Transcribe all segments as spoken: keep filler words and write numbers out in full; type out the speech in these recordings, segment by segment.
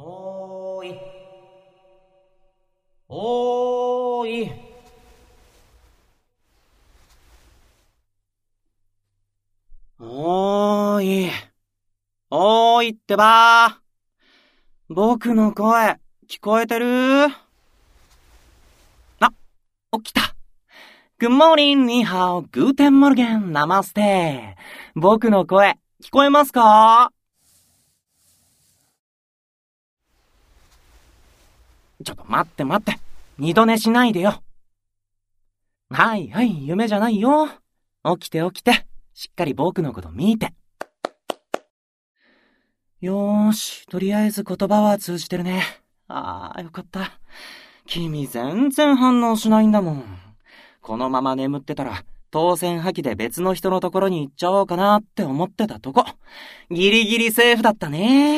おーい。おーい。おーい。おーいってばー。僕の声、聞こえてる？あ、起きた。Good morning, ニーハオ、グーテンモルゲン、ナマステ。僕の声、聞こえますか？ちょっと待って待って。二度寝しないでよ。はいはい、夢じゃないよ。起きて起きて。しっかり僕のこと見て。よーし、とりあえず言葉は通じてるね。あー、よかった。君全然反応しないんだもん。このまま眠ってたら、当選破棄で別の人のところに行っちゃおうかなって思ってたとこ。ギリギリセーフだったね。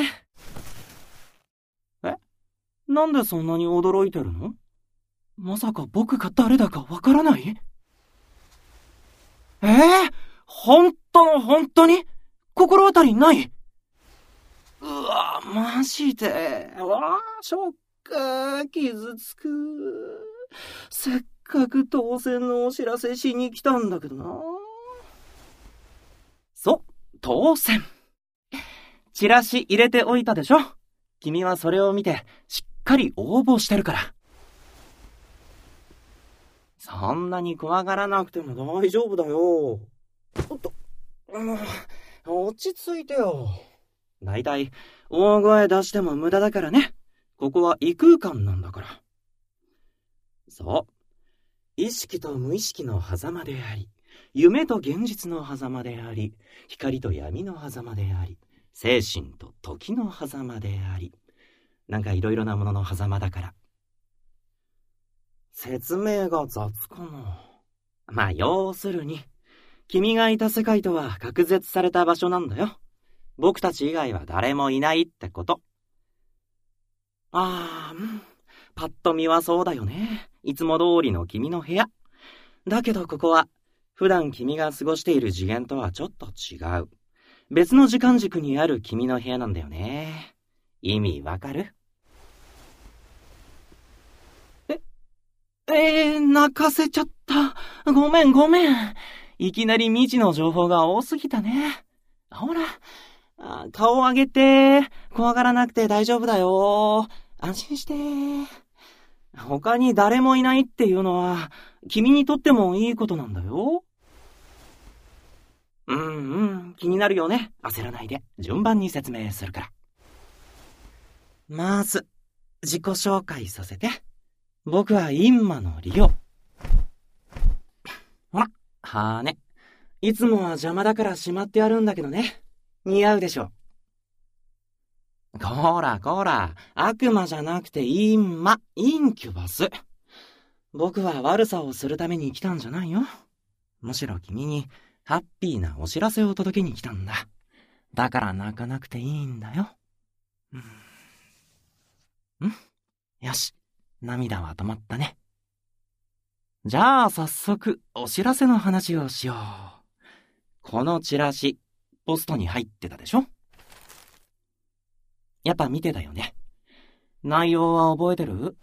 え？なんでそんなに驚いてるの？まさか僕が誰だかわからない？えー、本当の本当に？心当たりない？うわ、マジで。うわ、ショック、傷つく。せっかく当選のお知らせしに来たんだけどな。そう、当選。チラシ入れておいたでしょ？君はそれを見て、しっかり応募してるから。そんなに怖がらなくても大丈夫だよ。おっと、うん、落ち着いてよ。だいたい大声出しても無駄だからね。ここは異空間なんだから。そう。意識と無意識の狭間であり、夢と現実の狭間であり、光と闇の狭間であり、精神と時の狭間であり、なんかいろいろなものの狭間だから。説明が雑かな。まあ、要するに、君がいた世界とは隔絶された場所なんだよ。僕たち以外は誰もいないってこと。あー、うん。パッと見はそうだよね。いつも通りの君の部屋。だけどここは、普段君が過ごしている次元とはちょっと違う。別の時間軸にある君の部屋なんだよね。意味わかる？え、えー、泣かせちゃった。ごめんごめん。いきなり未知の情報が多すぎたね。ほら、あ、顔上げて。怖がらなくて大丈夫だよ。安心して。他に誰もいないっていうのは、君にとってもいいことなんだよ。うんうん、気になるよね。焦らないで、順番に説明するから。まず、自己紹介させて。僕はインマのリオ。ほら、羽。いつもは邪魔だからしまってやるんだけどね。似合うでしょ。こらこら、悪魔じゃなくてインマ、インキュバス。僕は悪さをするために来たんじゃないよ。むしろ君にハッピーなお知らせを届けに来たんだ。だから泣かなくていいんだよ。うん。ん？よし、涙は止まったね。じゃあ早速お知らせの話をしよう。このチラシ、ポストに入ってたでしょ？やっぱ見てたよね。内容は覚えてる？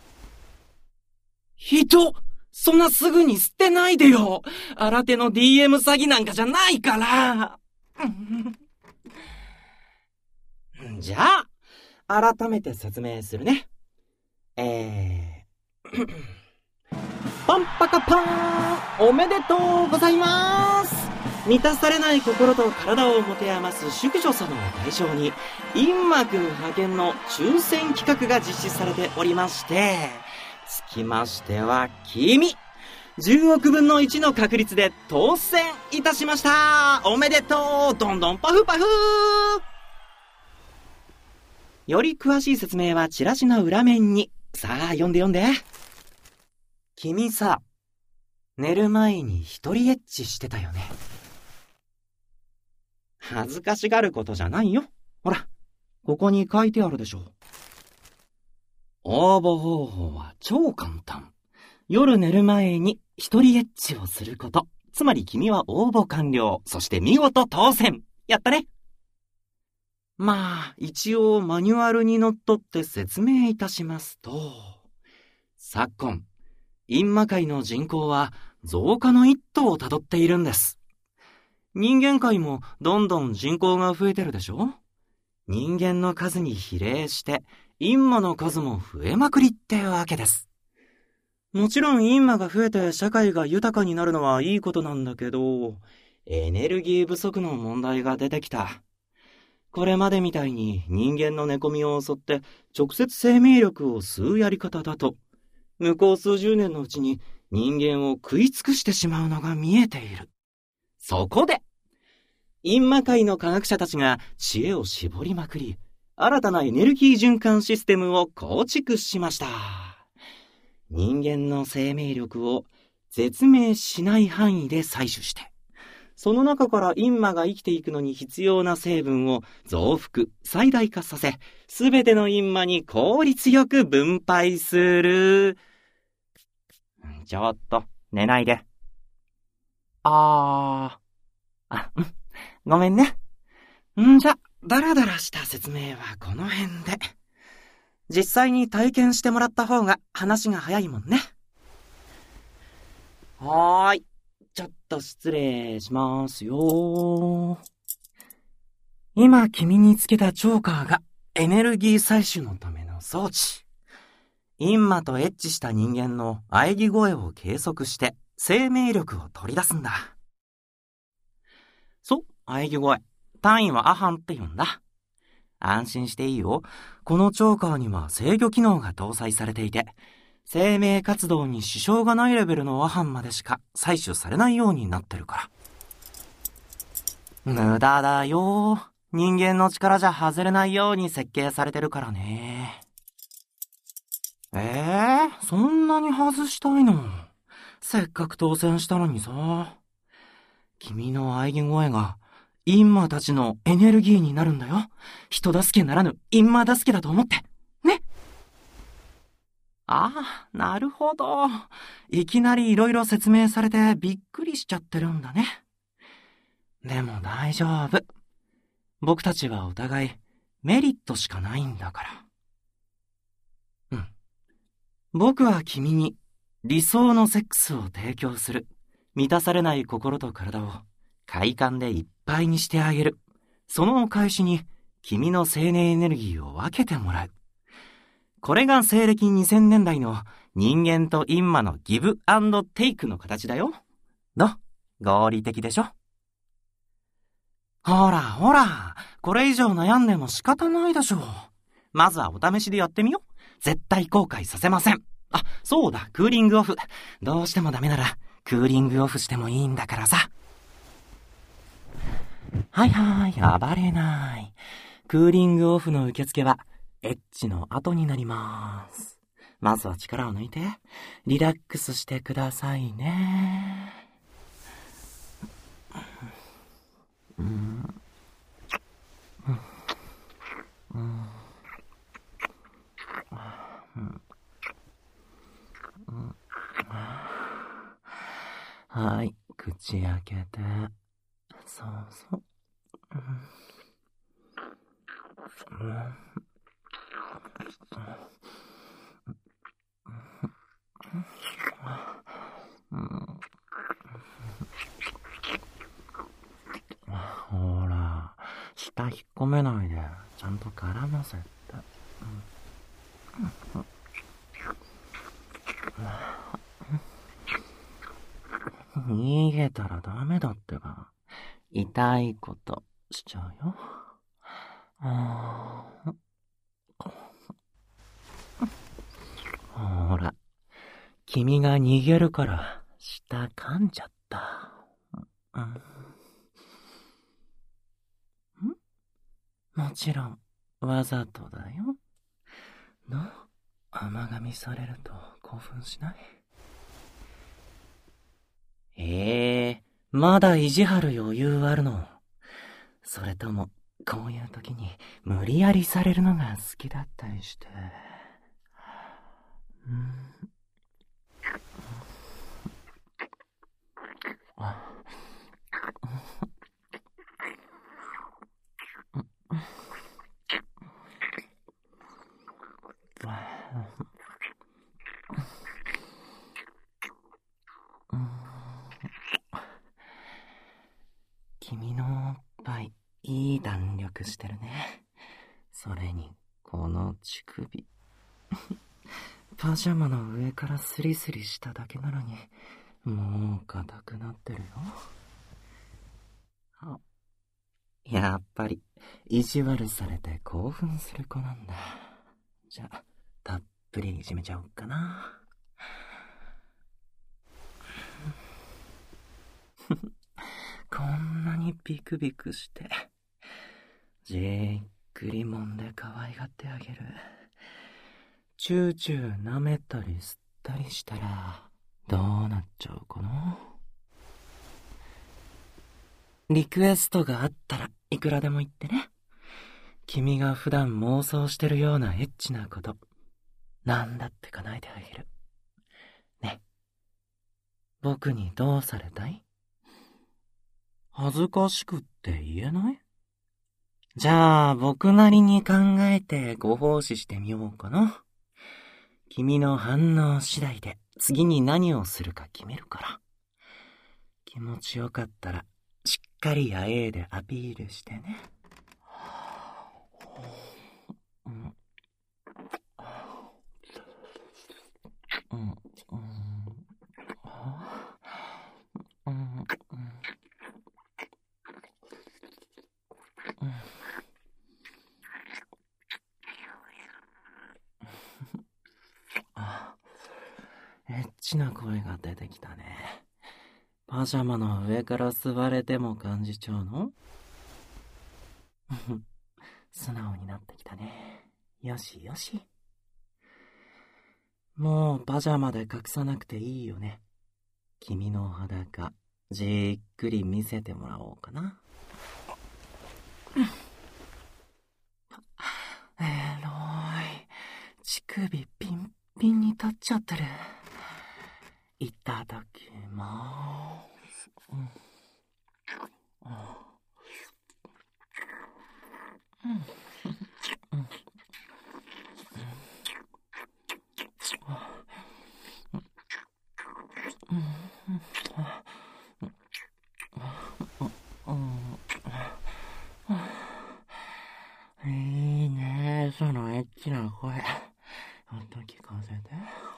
人！そんなすぐに捨てないでよ！新手の ディーエム 詐欺なんかじゃないから！じゃあ、改めて説明するね。えー、パンパカパーン！おめでとうございます！満たされない心と体を持て余す淑女様を対象に、インマ君派遣の抽選企画が実施されておりまして、つきましては、君、じゅうおくぶんのいちの確率で当選いたしました。おめでとう！どんどんパフパフ！より詳しい説明はチラシの裏面に。さあ、読んで読んで。君さ、寝る前に一人エッチしてたよね。恥ずかしがることじゃないよ。ほら、ここに書いてあるでしょ。応募方法は超簡単。夜寝る前に一人エッチをすること。つまり君は応募完了。そして見事当選。やったね。 まあ、一応マニュアルにのっとって説明いたしますと、昨今、陰魔界の人口は増加の一途をたどっているんです。人間界もどんどん人口が増えてるでしょ？人間の数に比例して陰魔の数も増えまくりってわけです。もちろん陰魔が増えて社会が豊かになるのはいいことなんだけど、エネルギー不足の問題が出てきた。これまでみたいに人間の寝込みを襲って直接生命力を吸うやり方だと、向こう数十年のうちに人間を食い尽くしてしまうのが見えている。そこで、陰魔界の科学者たちが知恵を絞りまくり、新たなエネルギー循環システムを構築しました。人間の生命力を絶命しない範囲で採取して、その中から陰魔が生きていくのに必要な成分を増幅、最大化させ、すべての陰魔に効率よく分配する。ちょっと、寝ないで。あー。あ、うん。ごめんね。んじゃ、だらだらした説明はこの辺で。実際に体験してもらった方が話が早いもんね。はーい。ちょっと失礼しますよ。今君につけたチョーカーがエネルギー採取のための装置。陰魔とエッチした人間の喘ぎ声を計測して生命力を取り出すんだ。そう、喘ぎ声。単位はアハンって言うんだ。安心していいよ。このチョーカーには制御機能が搭載されていて、生命活動に支障がないレベルのアハンまでしか採取されないようになってるから。無駄だよ。人間の力じゃ外れないように設計されてるからね。えー、そんなに外したいの？せっかく当選したのにさ。君の喘ぎ声が陰魔たちのエネルギーになるんだよ。人助けならぬ陰魔助けだと思って。ね。ああ、なるほど。いきなりいろいろ説明されてびっくりしちゃってるんだね。でも大丈夫。僕たちはお互いメリットしかないんだから。うん。僕は君に理想のセックスを提供する。満たされない心と体を快感でいっぱいにしてあげる。そのお返しに君の生命エネルギーを分けてもらう。これが西暦にせんねんだいの人間と陰魔のギブアンドテイクの形だよ。どう？合理的でしょ？ほらほら、これ以上悩んでも仕方ないでしょう。まずはお試しでやってみよう。絶対後悔させません。あ、そうだ、クーリングオフ。どうしてもダメなら、クーリングオフしてもいいんだからさ。はいはい、暴れない。クーリングオフの受付は、エッチの後になります。まずは力を抜いて、リラックスしてくださいね。うん。うん。はい、口開けて。そうそう。うん。ほら、舌引っ込めないで、ちゃんと絡ませて。逃げたらダメだってば。痛いことしちゃうよ。ほら、君が逃げるから舌噛んじゃった。うん、もちろん、わざとだよ。どう？甘噛みされると興奮しない？ええー、まだ意地張る余裕あるの？それとも、こういう時に無理やりされるのが好きだったりして。うん。 くしてるね。それに、この乳首。パジャマの上からスリスリしただけなのに、もう硬くなってるよ。あ、やっぱり、意地悪されて興奮する子なんだ。じゃあ、たっぷりいじめちゃおうかな。こんなにビクビクして、じっくり揉んで可愛がってあげる。チューチュー舐めたり吸ったりしたら、どうなっちゃうかな。リクエストがあったらいくらでも言ってね。君が普段妄想してるようなエッチなこと、なんだって叶えてあげる。ね。僕にどうされたい？恥ずかしくって言えない？じゃあ、僕なりに考えてご奉仕してみようかな。君の反応次第で次に何をするか決めるから。気持ちよかったら、しっかりあえいでアピールしてね。うんうんうんうんエッチな声が出てきたね。パジャマの上から座れても感じちゃうの？素直になってきたね。よしよし。もうパジャマで隠さなくていいよね。君の裸、じっくり見せてもらおうかな。えろい。乳首ピンピンに立っちゃってる。いただきまーす。うん。いいね、そのエッチな声。音聞かせて。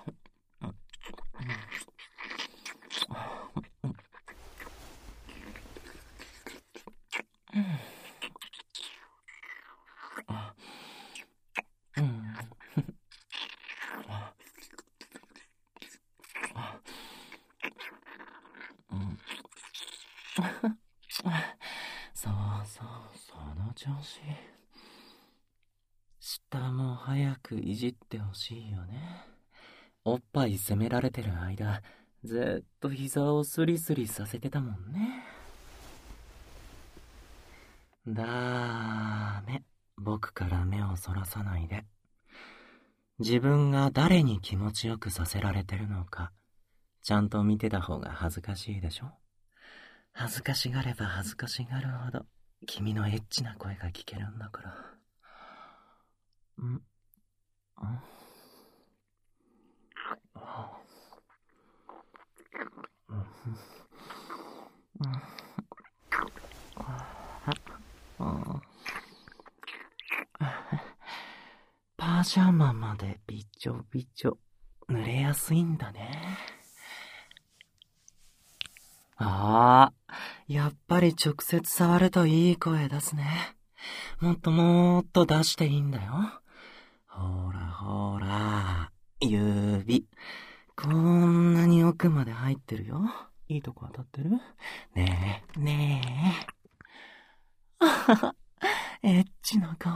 そうそう、その調子。下も早くいじってほしいよね。おっぱい責められてる間、ずっと膝をスリスリさせてたもんね。だーめ、僕から目をそらさないで。自分が誰に気持ちよくさせられてるのか、ちゃんと見てた方が恥ずかしいでしょ？恥ずかしがれば恥ずかしがるほど、君のエッチな声が聞けるんだから。ん？ん？パジャマまでびちょびちょ、濡れやすいんだね。ああ、やっぱり直接触るといい声出すね。もっともっと出していいんだよ。ほらほら、指。こんなに奥まで入ってるよ。いいとこ当たってる？ねえ、ねえ。あはは、エッチな顔。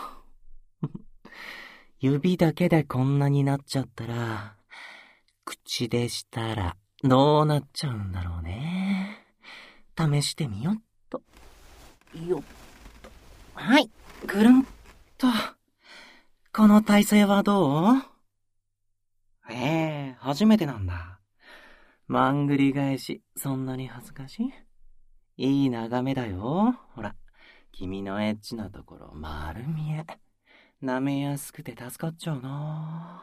指だけでこんなになっちゃったら、口でしたらどうなっちゃうんだろうね。試してみよっと。よっと。はい、ぐるんと。この体勢はどう？へえ、初めてなんだ。まんぐり返し、そんなに恥ずかしい？いい眺めだよ。ほら、君のエッチなところ丸見え。舐めやすくて助かっちゃうな。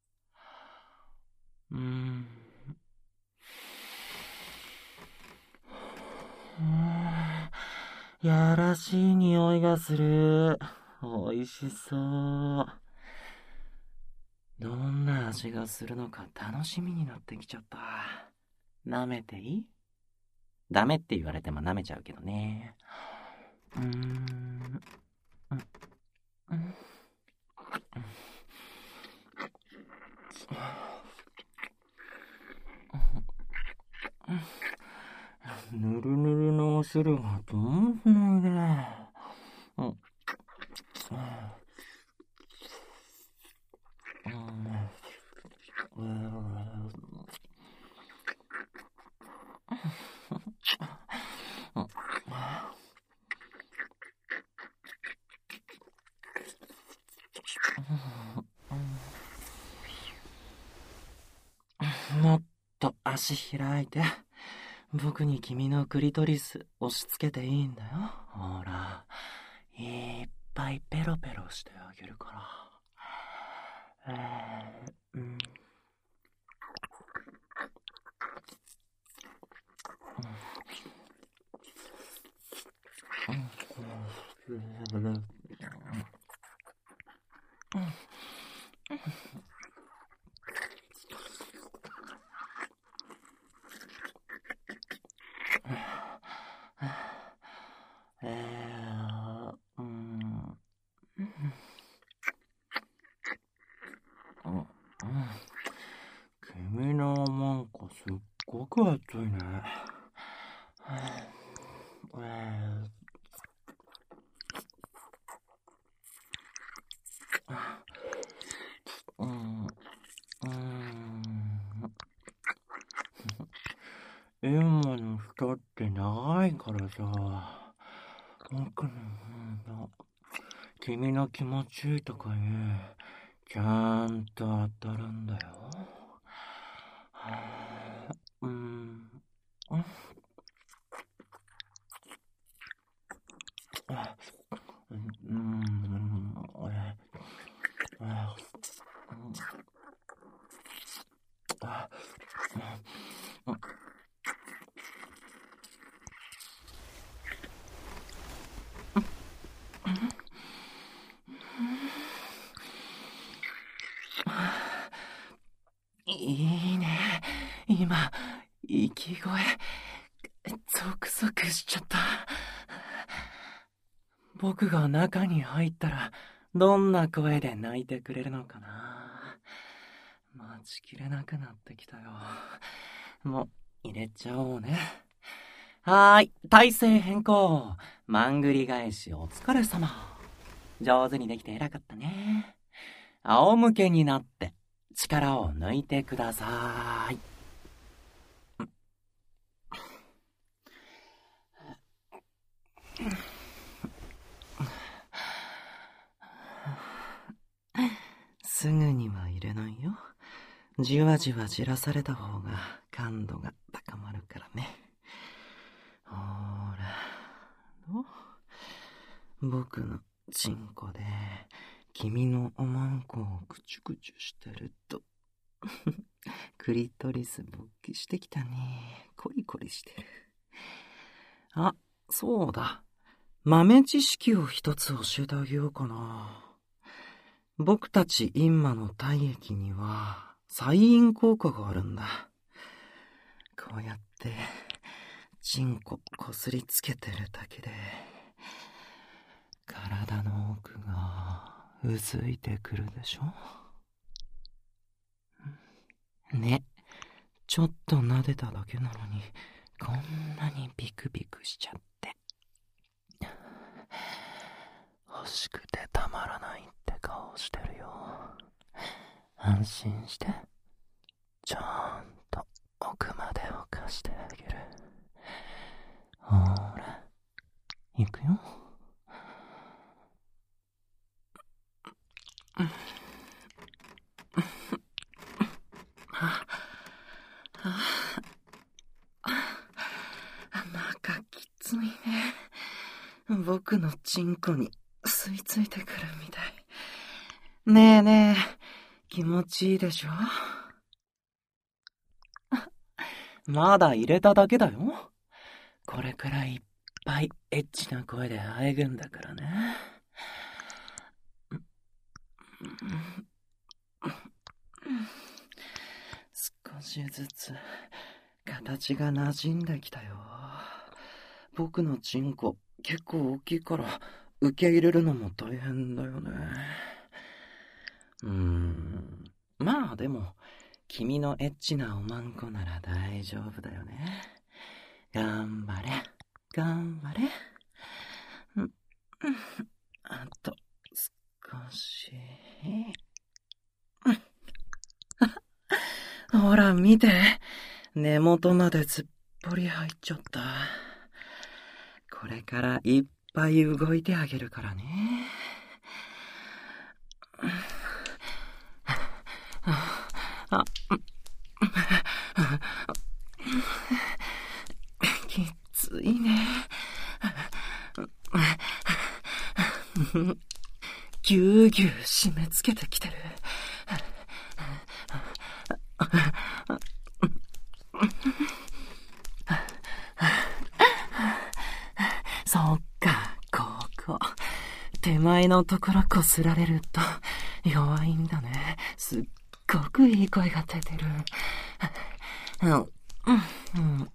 うーん。 やらしい匂いがする。おいしそう。どんな味がするのか楽しみになってきちゃった。舐めていい？ダメって言われても舐めちゃうけどね。うーん。うん。うん。ぬるぬるのお汁がどんどんね。うん。もっと足開いて。僕に君のクリトリス押し付けていいんだよ。ほら、いっぱいペロペロしてあげるから。えー、うん。えー、うん。君のマンコすっごく熱いね。えー、うん、うん。今の人って長いからさ、僕の方が君の気持ちいいとかにちゃんと当たるんだよ。うん。うん。いいね。今、息声、ゾクゾクしちゃった。僕が中に入ったら、どんな声で泣いてくれるのかな。待ちきれなくなってきたよ。もう、入れちゃおうね。はーい、体勢変更。まんぐり返しお疲れ様。上手にできて偉かったね。仰向けになって、力を抜いてください。すぐには入れないよ。じわじわじらされた方が感度が高まるからね。ほーら、僕のチンコで君のおまんこをクチュクチュしてるとクリトリス勃起してきたね。コリコリしてる。あ、そうだ。豆知識を一つ教えてあげようかな。僕たち陰馬の体液には催陰効果があるんだ。こうやってチンコこすりつけてるだけで体の奥がうずいてくるでしょ。ね、ちょっと撫でただけなのにこんなにビクビクしちゃって。欲しくてたまらないって顔してるよ。安心して。ちゃんと奥までを貸してあげる。ほら、行くよ。中きついね。僕のチンコに吸い付いてくるみたい。ねえねえ、気持ちいいでしょ？まだ入れただけだよ。これくらいいっぱいエッチな声であえぐんだからね。少しずつ形が馴染んできたよ。僕のチンコ結構大きいから受け入れるのも大変だよね。うーん、まあでも君のエッチなおまんこなら大丈夫だよね。頑張れ頑張れ。うん、あと少し。ほら見て、根元まですっぽり入っちゃった。これからいっぱい動いてあげるからね。あ、きついね。ぎゅうぎゅう締め付けてきてる。そっか、ここ。手前のところこすられると弱いんだね。すっごくいい声が出てる。うんうんうん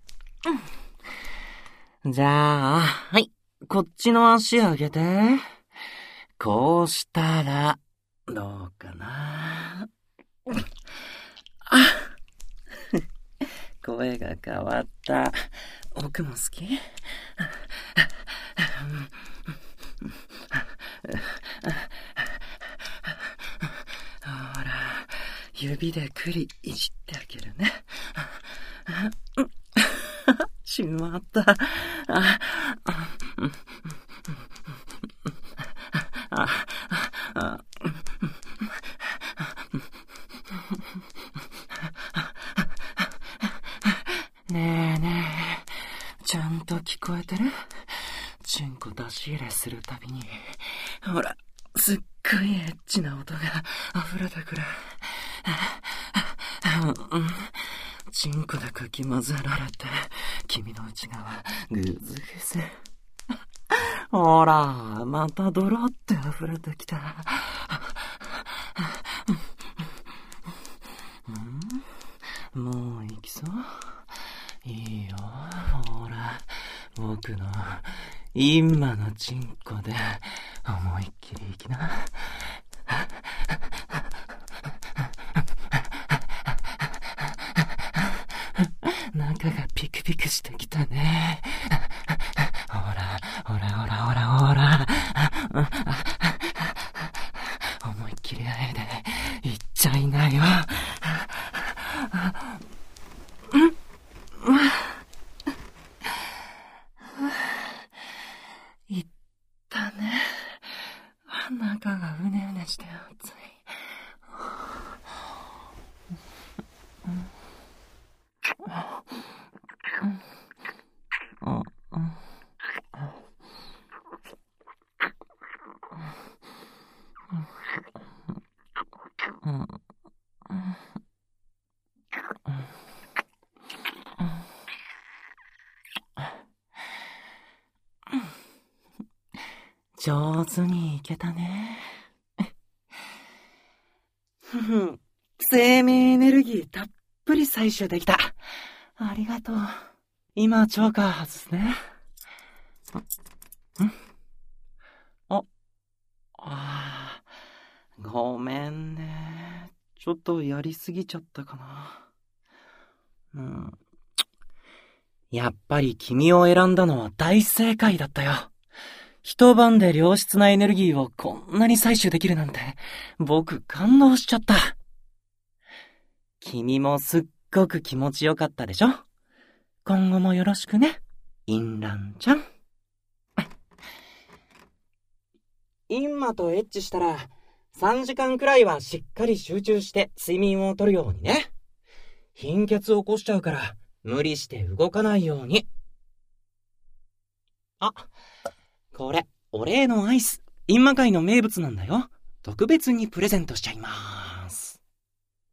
うん、じゃあ、はい。こっちの足上げて。こうしたら、どうかな。あ声が変わった。僕も好き？ほら、指でクリいじってあげるね。しまった。あああねえねえ、ちゃんと聞こえてる？チンコ出し入れするたびに、ほら、すっごいエッチな音が溢れてくる。チンコでかき混ぜられて、君の内側、ぐずぐず。ほら、またドロって溢れてきた。ん？もう行きそう？いいよ、ほら、僕の今のチンコで思いっきり行きな。中がピクピクしてきたね。ほら、ほらほらほらほら。思いっきりあえで行っちゃいなよ。いったね。中がうねうねして熱い。上手にいけたね。生命エネルギーたっぷり採取できた。ありがとう。今、チョーカー外すね。んあ、あー、ごめんね。ちょっとやりすぎちゃったかな。うん。やっぱり君を選んだのは大正解だったよ。一晩で良質なエネルギーをこんなに採取できるなんて、僕感動しちゃった。君もすっごく気持ちよかったでしょ？今後もよろしくね、インランちゃん。インマとエッチしたら、さんじかんくらいはしっかり集中して睡眠をとるようにね。貧血を起こしちゃうから、無理して動かないように。あ、これ、お礼のアイス。インマ界の名物なんだよ。特別にプレゼントしちゃいまーす。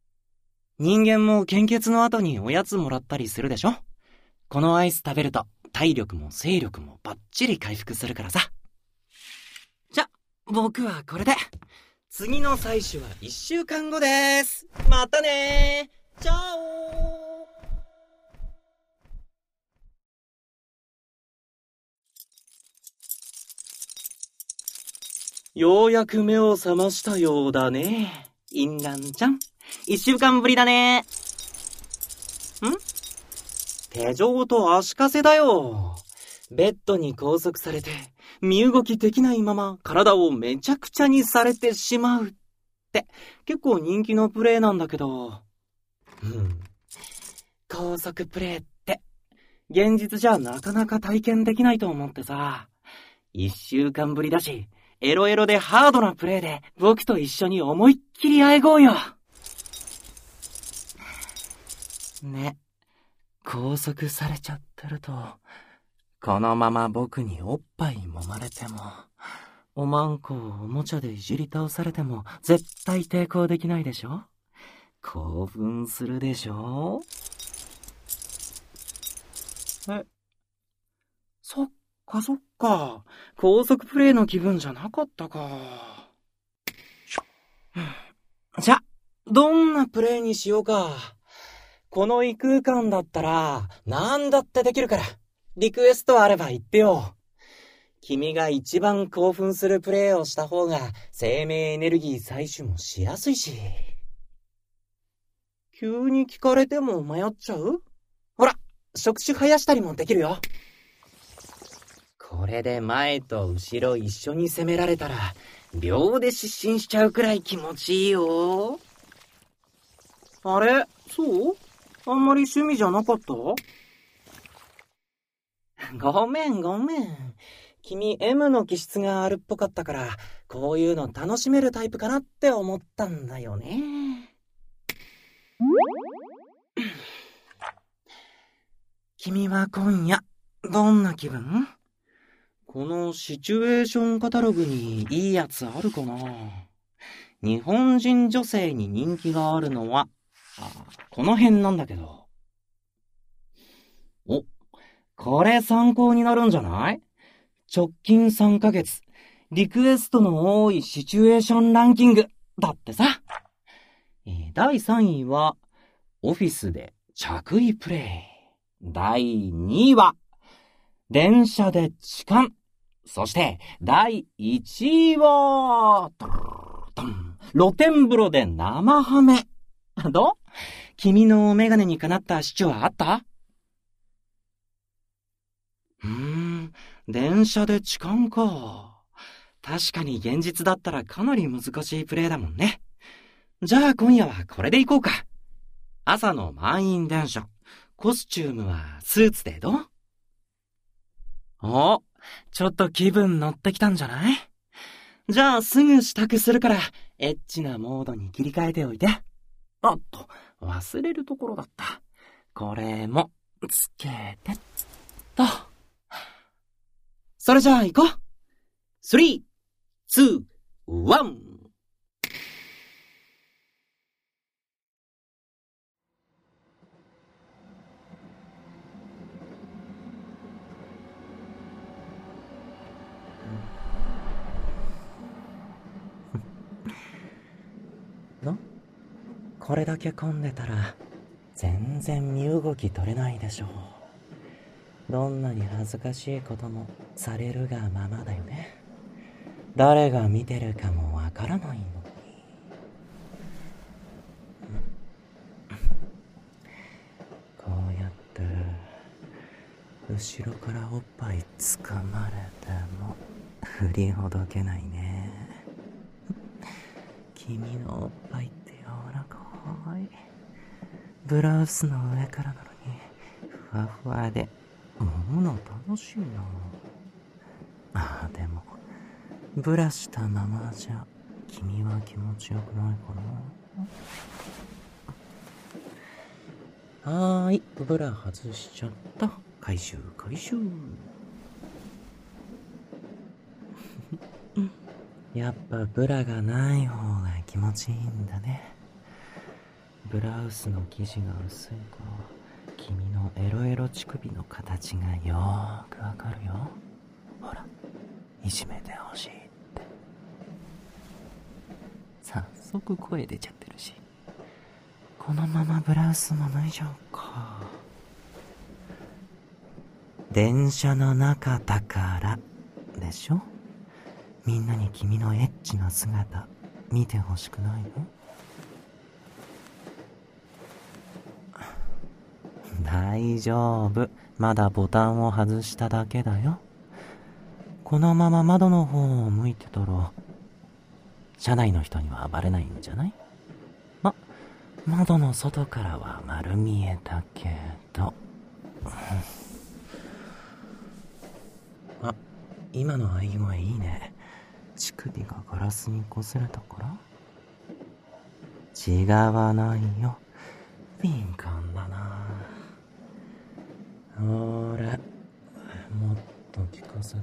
人間も献血の後におやつもらったりするでしょ？このアイス食べると体力も精力もバッチリ回復するからさ。じゃ、僕はこれで。次の採取はいっしゅうかんごです。またねー。チャオ。ようやく目を覚ましたようだね。インランちゃん。いっしゅうかんぶりだね。ん？手錠と足かせだよ。ベッドに拘束されて、身動きできないまま体をめちゃくちゃにされてしまうって、結構人気のプレイなんだけど。うん。拘束プレイって、現実じゃなかなか体験できないと思ってさ。いっしゅうかんぶりだし、エロエロでハードなプレイで僕と一緒に思いっきりあえごうよ。ね、拘束されちゃってると、このまま僕におっぱい揉まれても、おまんこをおもちゃでいじり倒されても絶対抵抗できないでしょ？興奮するでしょ？え、そっかそっか。高速プレイの気分じゃなかったか。じゃ、どんなプレイにしようか。この異空間だったら、なんだってできるから、リクエストあれば言ってよ。君が一番興奮するプレイをした方が、生命エネルギー採取もしやすいし。急に聞かれても迷っちゃう？ほら、触手生やしたりもできるよ。これで前と後ろ一緒に攻められたら、秒で失神しちゃうくらい気持ちいいよ。あれ？そう？あんまり趣味じゃなかった？ごめんごめん。君 エム の気質があるっぽかったから、こういうの楽しめるタイプかなって思ったんだよね。君は今夜、どんな気分？このシチュエーションカタログにいいやつあるかな？日本人女性に人気があるのは、あ、この辺なんだけど。お、これ参考になるんじゃない？直近さんかげつ、リクエストの多いシチュエーションランキングだってさ。えー、だいさんいは、オフィスで着衣プレイ。だいにいは、電車で痴漢。そして、だいいちいは、露天風呂で生ハメ。どう？君のメガネにかなったシチュはあった？うーん、電車で痴漢か。確かに現実だったらかなり難しいプレイだもんね。じゃあ今夜はこれで行こうか。朝の満員電車。コスチュームはスーツでどう？お、ちょっと気分乗ってきたんじゃない？じゃあすぐ支度するから、エッチなモードに切り替えておいて。あっと、忘れるところだった。これも、つけてっと。それじゃあ行こう。スリー、ツー、ワン。の？これだけ混んでたら、全然身動き取れないでしょう。どんなに恥ずかしいこともされるがままだよね。誰が見てるかもわからないのに。こうやって後ろからおっぱい掴まれても振りほどけないね。君のおっぱいって柔らかい。ブラウスの上からなのにふわふわで揉むの楽しいな。ああ、でもブラしたままじゃ君は気持ちよくないかな。はーい、ブラ外しちゃった。回収回収。やっぱブラがない方が気持ちいいんだね。ブラウスの生地が薄いから君のエロエロ乳首の形がよーくわかるよ。ほら、いじめてほしいって。早速声出ちゃってるし、このままブラウスも脱いじゃおうか。電車の中だからでしょ。みんなに君のエッチな姿見てほしくないの？大丈夫、まだボタンを外しただけだよ。このまま窓の方を向いてたら車内の人にはバレないんじゃない？ま、窓の外からは丸見えだけどあ、今の合声いいね。乳首がガラスに擦れたから？違わないよ、敏感だな。ほら、もっと聞かせて。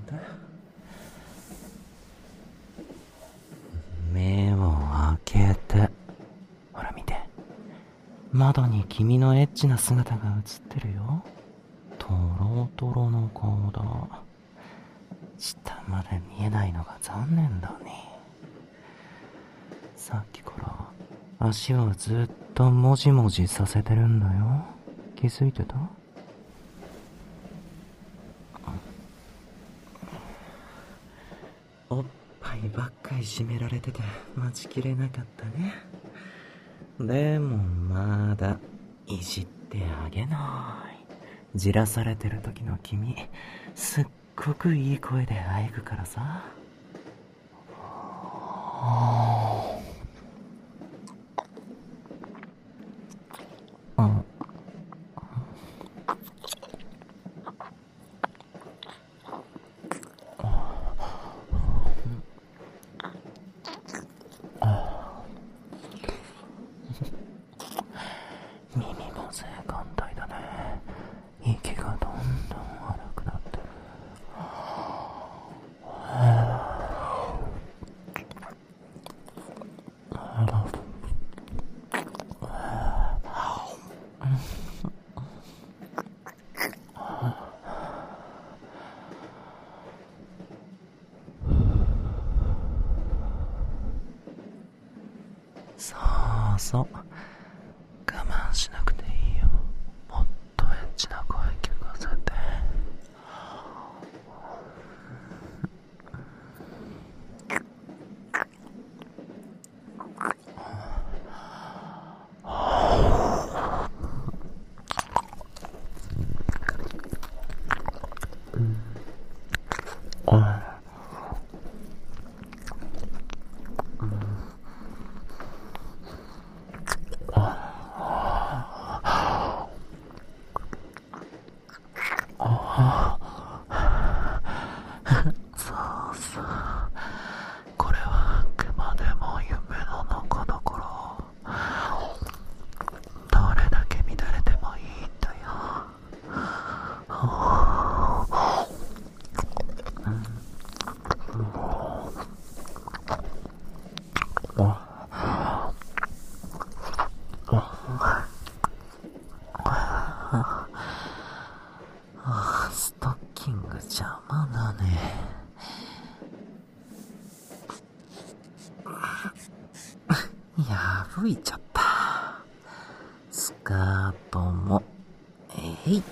目を開けて。ほら見て、窓に君のエッチな姿が映ってるよ。トロトロの顔だ。下まで見えないのが残念だね。さっきから足をずっともじもじさせてるんだよ。気づいてた？おっぱいばっかり締められてて待ちきれなかったね。でもまだいじってあげない。じらされてる時の君、すっごくいい声であえぐからさ。あ耳も性感帯だね。息がどんどん荒くなってる。そうそう、我慢しなくていいよ。もっとエッチな声聞かせて。そうそう、これはあくまでも夢の中だから、どれだけ乱れてもいいんだよ。ストッキング邪魔だね。破いちゃった。スカートもえい。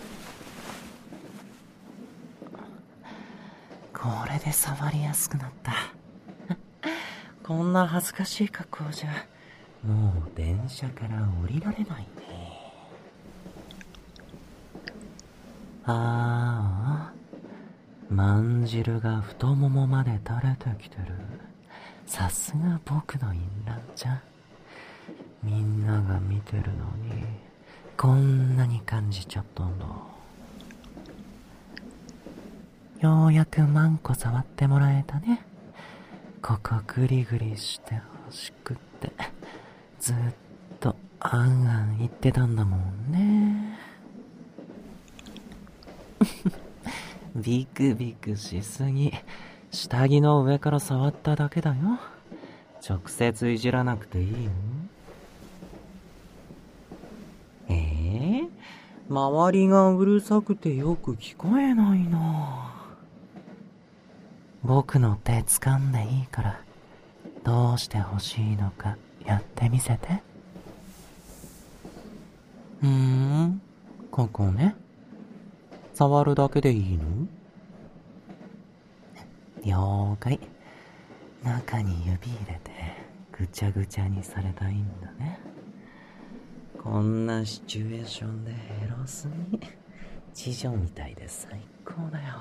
これで触りやすくなった。こんな恥ずかしい格好じゃもう電車から降りられないね。ああ、まんじるが太ももまで垂れてきてる。さすが僕の淫乱ちゃん。みんなが見てるのにこんなに感じちゃったんだ。ようやくマンコ触ってもらえたね。ここグリグリしてほしくってずっとあんあん言ってたんだもんね。ビクビクしすぎ。下着の上から触っただけだよ。直接いじらなくていいよ。えー、 周りがうるさくてよく聞こえないな。僕の手掴んでいいから、どうしてほしいのかやってみせて。うーん、ここね。触るだけでいいの？了解。中に指入れてぐちゃぐちゃにされたいんだね。こんなシチュエーションでエロすぎ。知女みたいで最高だよ。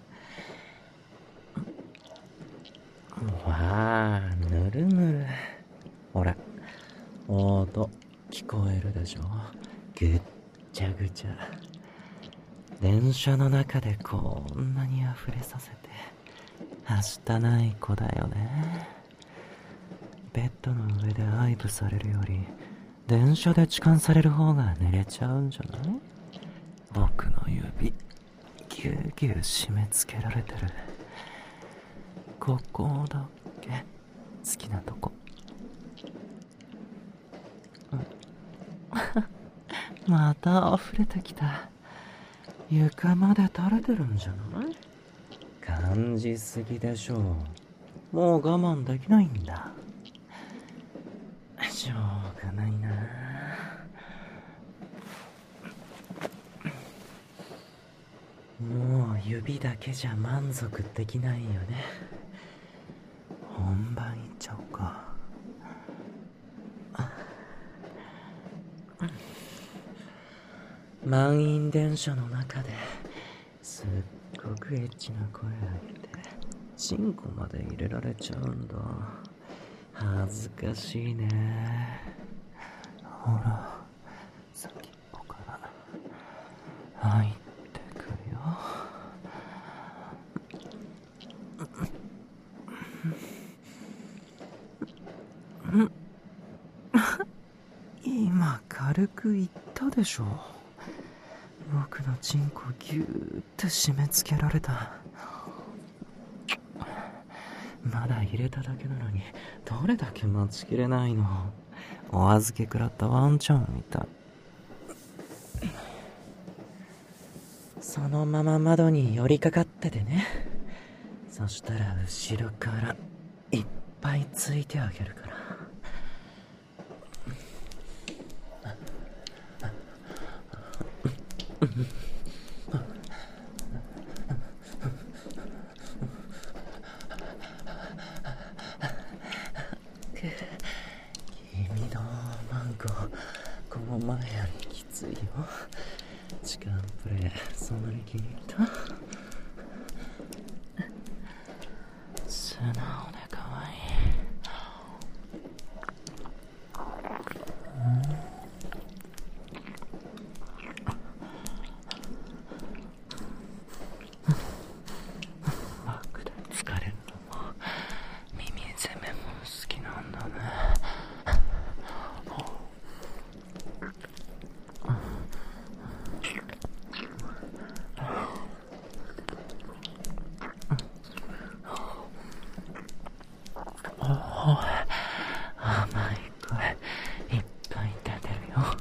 わあ、ぬるぬる。ほら、音聞こえるでしょ。ぐっちゃぐちゃ。電車の中でこんなに溢れさせてはしたない子だよね。ベッドの上で愛撫されるより電車で痴漢される方が寝れちゃうんじゃない？僕の指ぎゅうぎゅう締め付けられてる。ここだけ好きなとこ。また溢れてきた。床まで垂れてるんじゃない？感じすぎでしょう。もう我慢できないんだ。しょうがないな。もう指だけじゃ満足できないよね。本番いっちゃおうか。満員電車の中ですっごくエッチな声上げてチンコまで入れられちゃうんだ。恥ずかしいね。ほら、先っぽから入ってくよ。今軽く言ったでしょ。僕のチンコぎゅーって締め付けられた。まだ入れただけなのにどれだけ待ちきれないの。お預け食らったワンちゃんみたい。そのまま窓に寄りかかっててね。そしたら後ろからいっぱいついてあげるから。君のマンゴーこの前よりきついよ。痴漢プレイそんなに気に入った？素直で可愛い。バックで疲れるのも耳攻めも好きなんだね。甘い声いっぱい出てるよ。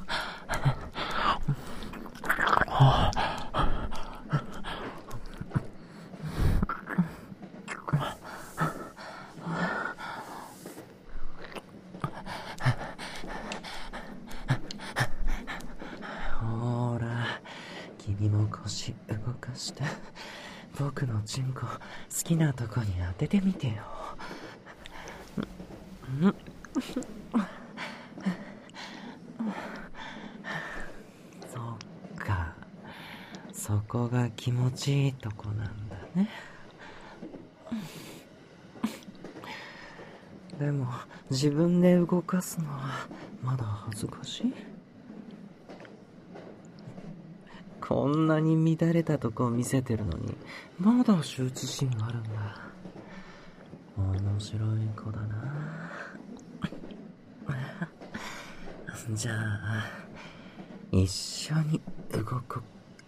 ほら、君も腰動かして僕のチンコ好きなとこに当ててみてよ。そっか、そこが気持ちいいとこなんだね。でも自分で動かすのはまだ恥ずかしい。こんなに乱れたとこ見せてるのにまだ羞恥心あるんだ。面白い子だな。じゃあ一緒に動こっか。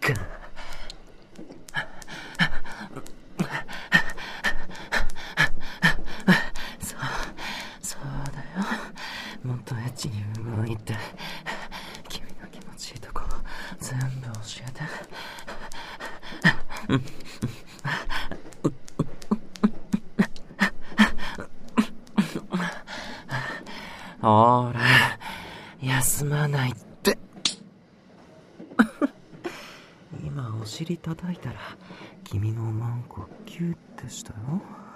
そうそうだよ。もっとエッチに動いて君の気持ちいいとこ全部教えて。ほら、休まないって。今お尻叩いたら君のマンコキュッてしたよ。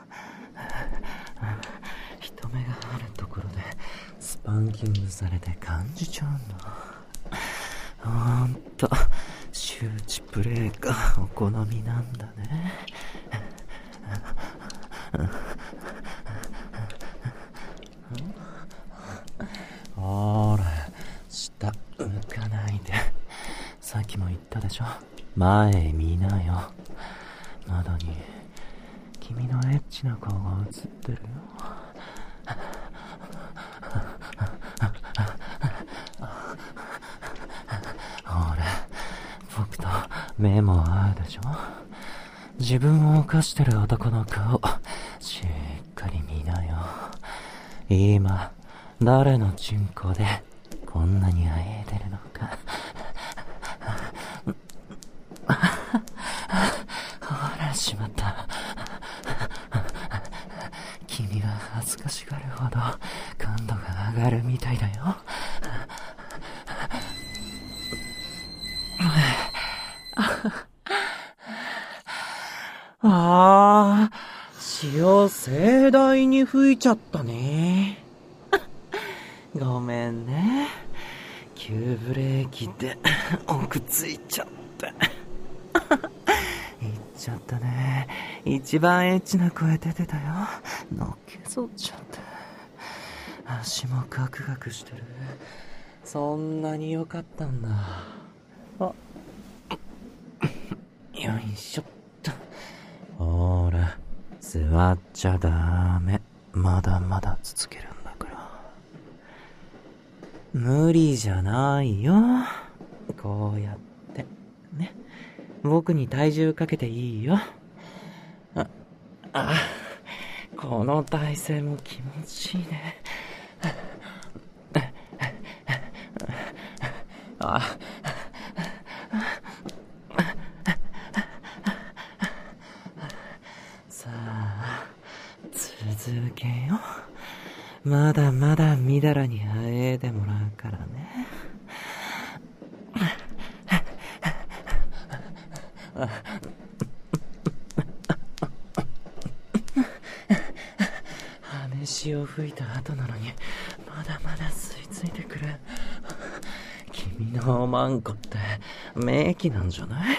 人目があるところでスパンキングされて感じちゃうんだ。ほんと周知プレイがお好みなんだね。ほら、下向かないで。さっきも言ったでしょ、前見なよ。窓に君のエッチな顔が映ってるよ。ほら、僕と目も合うでしょ。自分を犯してる男の顔しっかり見なよ。今誰のチンコでこんなにあえいでるのか。ほら、しまった。君が恥ずかしがるほど感度が上がるみたいだよ。ああ、潮盛大に吹いちゃったね。ごめんね。急ブレーキで奥ついちゃって。言っちゃったね。一番エッチな声出てたよ。のけぞっちゃって。足もガクガクしてる。そんなに良かったんだ。あ、よいしょっと。ほら、座っちゃダメ。まだまだ続けるんだから。無理じゃないよ。こうやってね、僕に体重かけていいよ。あ、あ、この体勢も気持ちいいね。あ、さあ続けよう。まだまだみだらにあえいでもらうからね。羽潮を吹いた後なのにまだまだ吸い付いてくる。君のマンコって名器なんじゃない？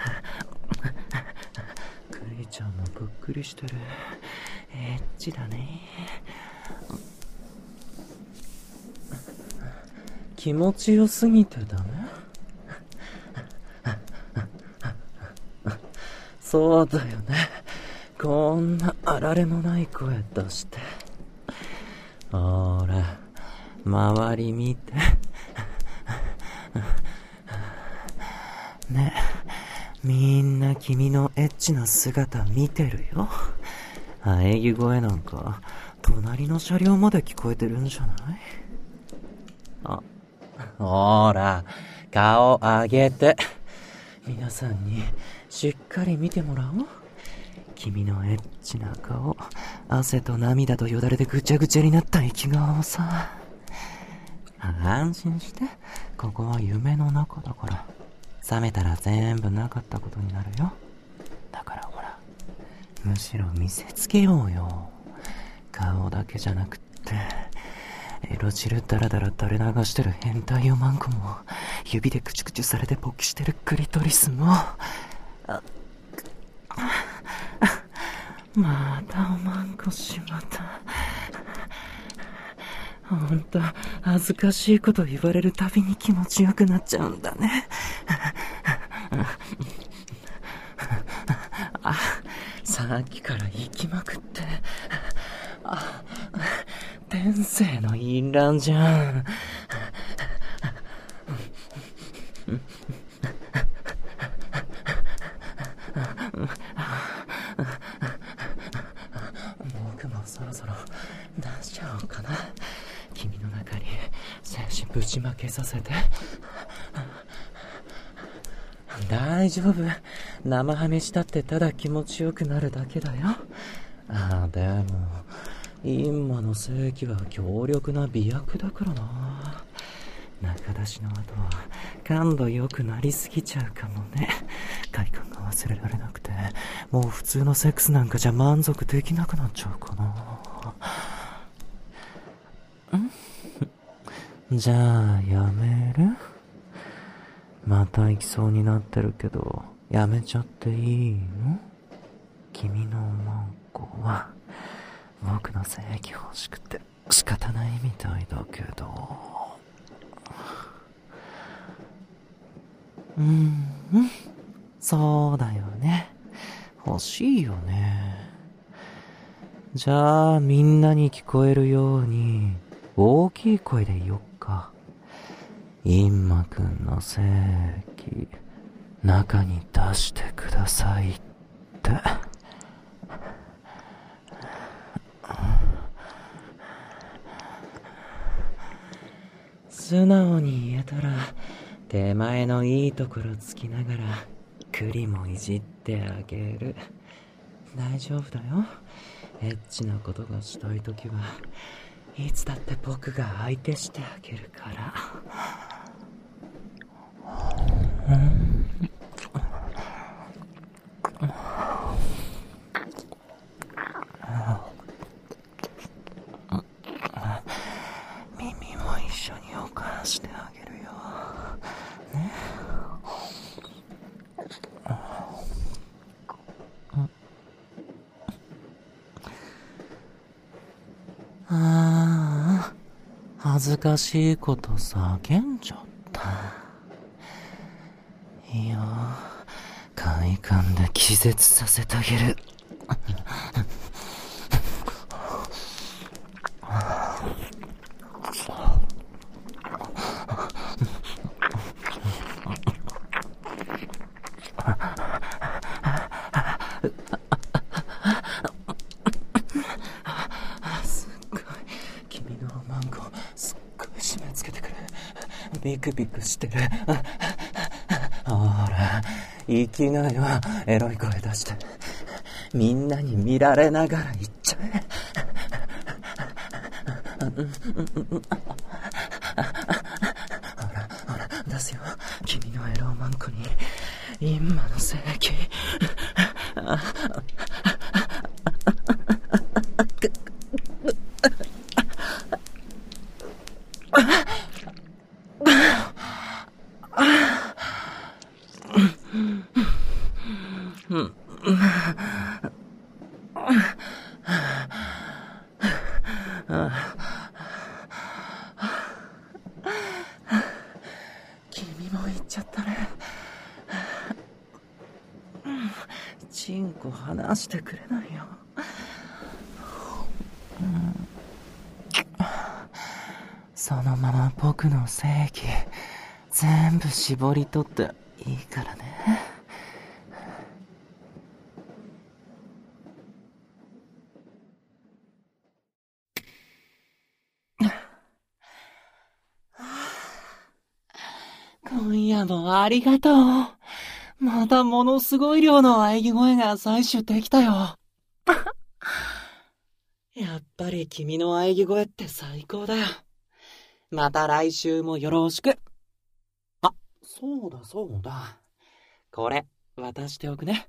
クリちゃんもぷっくりしてる。エッチだね。気持ちよすぎてダメ？そうだよね。こんなあられもない声出して。ほら、周り見て。ね、みんな君のエッチな姿見てるよ。喘ぎ声なんか隣の車両まで聞こえてるんじゃない？あ、ほら、顔上げて。皆さんにしっかり見てもらおう。君のエッチな顔、汗と涙とよだれでぐちゃぐちゃになった生き顔をさ。安心して、ここは夢の中だから。覚めたら全部なかったことになるよ。だからほら、むしろ見せつけようよ。顔だけじゃなくって、エロ汁ダラダラ垂れ流してる変態おまんこも、指でクチュクチュされて勃起してるクリトリスも。あ、またおまんこしまった。ほんと恥ずかしいこと言われるたびに気持ちよくなっちゃうんだね。あ、さっきから行きまくって。あ、天性の淫乱じゃん。僕もそろそろ出しちゃおうかな。君の中に精子ぶちまけさせて。 大丈夫。生ハメしたってただ気持ちよくなるだけだよ。ああ、でも、今の正規は強力な美薬だからな。中出しの後は感度良くなりすぎちゃうかもね。快感が忘れられなくて、もう普通のセックスなんかじゃ満足できなくなっちゃうかな。んじゃあやめる？また行きそうになってるけど、やめちゃっていいの？君のマンコは僕の正義欲しくて仕方ないみたいだけど。うーん、そうだよね。欲しいよね。じゃあみんなに聞こえるように大きい声で言おっか。インマくんの正規中に出してくださいって。素直に言えたら手前のいいところつきながら栗もいじってあげる。大丈夫だよ。エッチなことがしたいときはいつだって僕が相手してあげるから。耳も一緒におからしてあげるよ。ね。ああ、恥ずかしいこと叫んじゃった。いや、快感で気絶させてあげる。すっごい、君のマンコすっごい締め付けてくる。ビクビクしてる。ほら、いきなりはエロい声出してみんなに見られながら言っちゃえ。ほらほら出すよ、君のエロマンコに今の正規。君も言っちゃったね。チンコ離してくれないよ。そのまま僕の正義全部絞り取っていいからね。今夜もありがとう。またものすごい量の喘ぎ声が採取できたよ。やっぱり君の喘ぎ声って最高だよ。また来週もよろしく。あ、そうだそうだ。これ渡しておくね。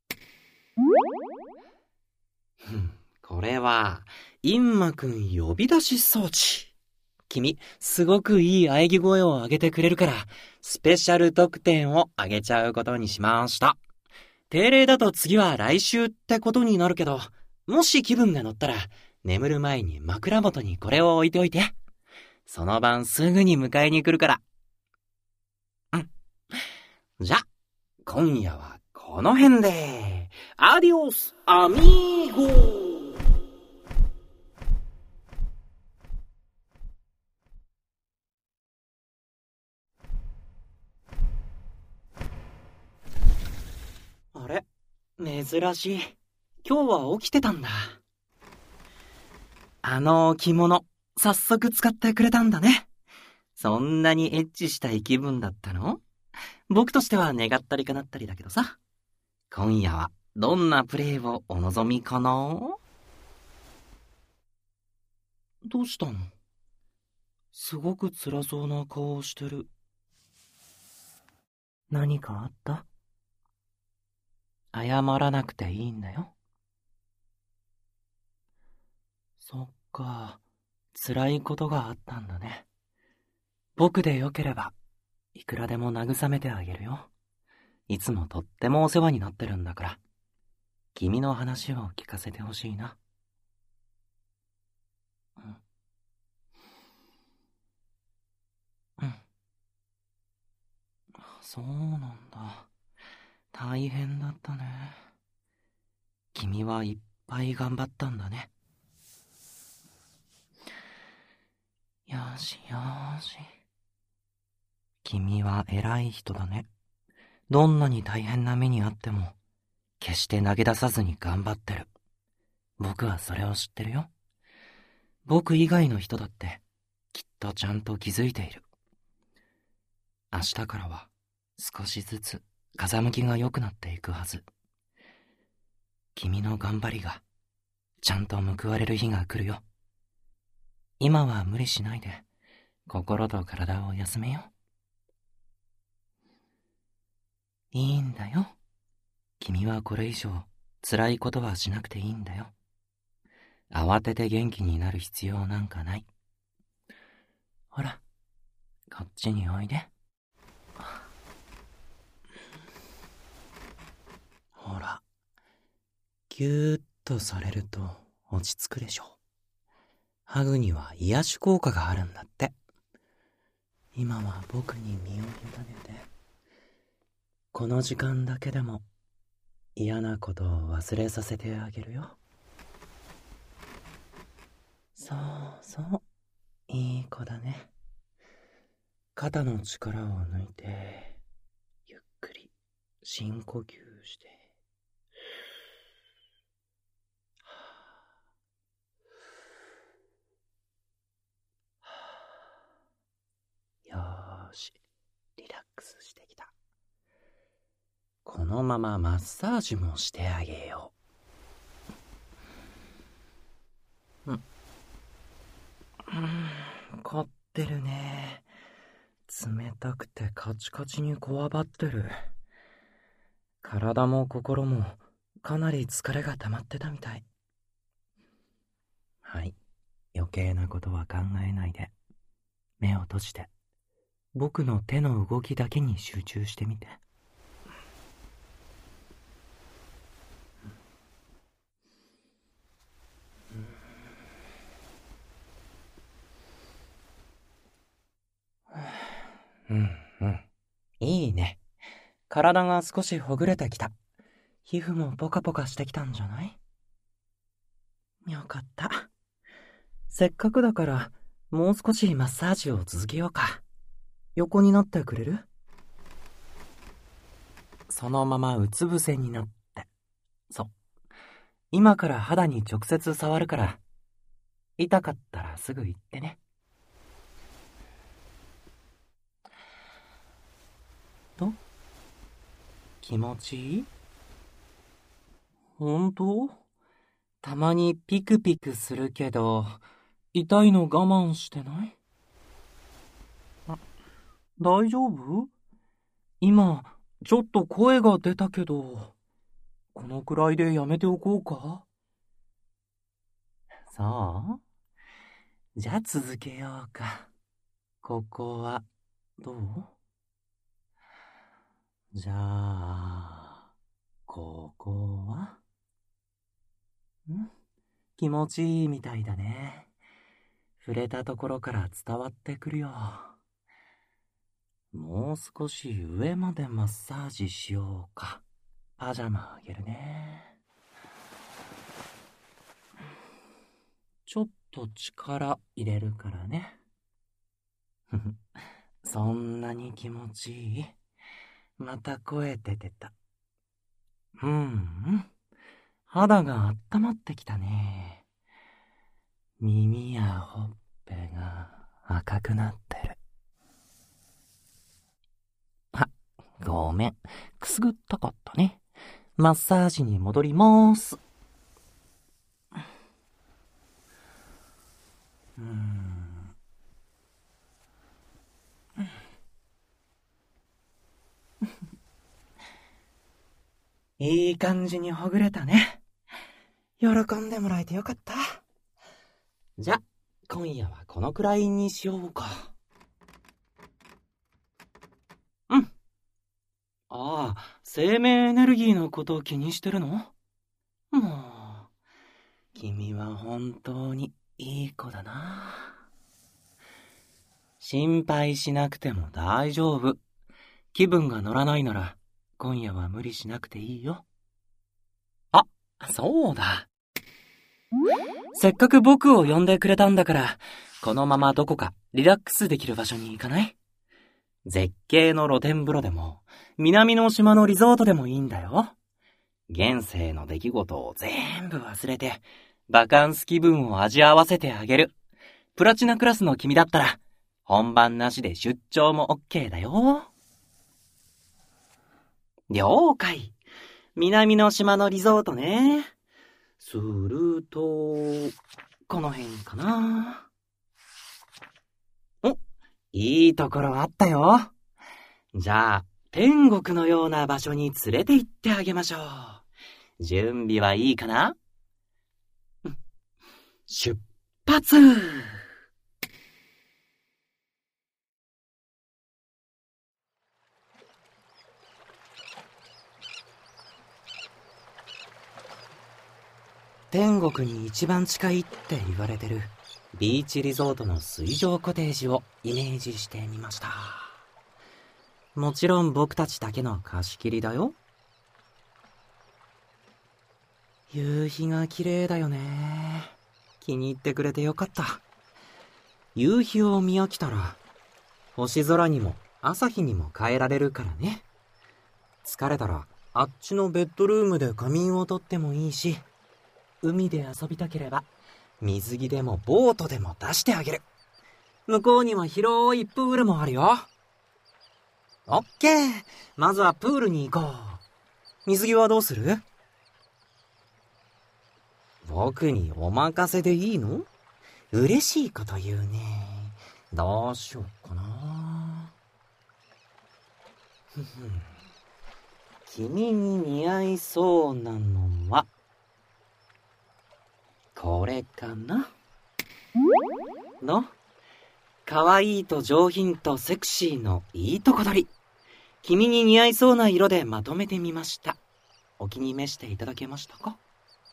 これはインマくん呼び出し装置。君すごくいい喘ぎ声を上げてくれるからスペシャル特典をあげちゃうことにしました。定例だと次は来週ってことになるけど、もし気分が乗ったら眠る前に枕元にこれを置いておいて。その晩すぐに迎えに来るから。うん。じゃ、今夜はこの辺で。アディオス、アミーゴ。あれ？珍しい。今日は起きてたんだ。あの着物、早速使ってくれたんだね。そんなにエッチしたい気分だったの？ 僕としては願ったり叶ったりだけどさ。今夜はどんなプレイをお望みかな？どうしたの？すごく辛そうな顔をしてる。何かあった？謝らなくていいんだよ。そっか、辛いことがあったんだね。僕でよければ、いくらでも慰めてあげるよ。いつもとってもお世話になってるんだから。君の話を聞かせてほしいな。うん。うん。そうなんだ。大変だったね。君はいっぱい頑張ったんだね。よしよし。君は偉い人だね。どんなに大変な目にあっても、決して投げ出さずに頑張ってる。僕はそれを知ってるよ。僕以外の人だって、きっとちゃんと気づいている。明日からは、少しずつ風向きが良くなっていくはず。君の頑張りが、ちゃんと報われる日が来るよ。今は無理しないで、心と体を休めよう。いいんだよ。君はこれ以上、辛いことはしなくていいんだよ。慌てて元気になる必要なんかない。ほら、こっちにおいで。ほら、ぎゅーっとされると落ち着くでしょ。ハグには癒し効果があるんだって。今は僕に身を委ねて、この時間だけでも嫌なことを忘れさせてあげるよ。そうそう、いい子だね。肩の力を抜いて、ゆっくり深呼吸して。よーし、リラックスしてきた。このままマッサージもしてあげよう。うん。うん、凝ってるね。冷たくてカチカチにこわばってる。体も心もかなり疲れが溜まってたみたい。はい、余計なことは考えないで、目を閉じて僕の手の動きだけに集中してみて。うんうん、いいね。体が少しほぐれてきた。皮膚もポカポカしてきたんじゃない？よかった。せっかくだからもう少しマッサージを続けようか。横になってくれる？そのままうつ伏せになって。そう。今から肌に直接触るから、痛かったらすぐ言ってね。と？気持ちいい？ほんと？たまにピクピクするけど、痛いの我慢してない？あ、大丈夫？今、ちょっと声が出たけど、このくらいでやめておこうか？そう？じゃあ続けようか。ここは、どう？じゃあ、ここは？ん？気持ちいいみたいだね。触れたところから伝わってくるよ。もう少し上までマッサージしようか。パジャマあげるね。ちょっと力入れるからね。ふふ、そんなに気持ちいい？また声出てた。うんうん。肌が温まってきたね。耳やほっぺが赤くなってる。あ、 ごめん、くすぐったかったね。マッサージに戻りまーす。うーん。いい感じにほぐれたね。喜んでもらえてよかった。じゃ、今夜はこのくらいにしようか。うん。ああ、生命エネルギーのことを気にしてるの？もう、君は本当にいい子だな。心配しなくても大丈夫。気分が乗らないなら、今夜は無理しなくていいよ。あ、そうだ。せっかく僕を呼んでくれたんだから、このままどこかリラックスできる場所に行かない？絶景の露天風呂でも、南の島のリゾートでもいいんだよ。現世の出来事を全部忘れて、バカンス気分を味わわせてあげる。プラチナクラスの君だったら、本番なしで出張も OK だよ。了解。南の島のリゾートね。すると、この辺かな。お、いいところあったよ。じゃあ、天国のような場所に連れて行ってあげましょう。準備はいいかな？出発！天国に一番近いって言われてるビーチリゾートの水上コテージをイメージしてみました。もちろん僕たちだけの貸し切りだよ。夕日が綺麗だよね。気に入ってくれてよかった。夕日を見飽きたら、星空にも朝日にも変えられるからね。疲れたらあっちのベッドルームで仮眠をとってもいいし、海で遊びたければ水着でもボートでも出してあげる。向こうには広いプールもあるよ。オッケー。まずはプールに行こう。水着はどうする？僕にお任せでいいの？嬉しいこと言うね。どうしようかな。君に似合いそうなのはこれかなの、可愛いと上品とセクシーのいいとこ取り。君に似合いそうな色でまとめてみました。お気に召していただけましたか？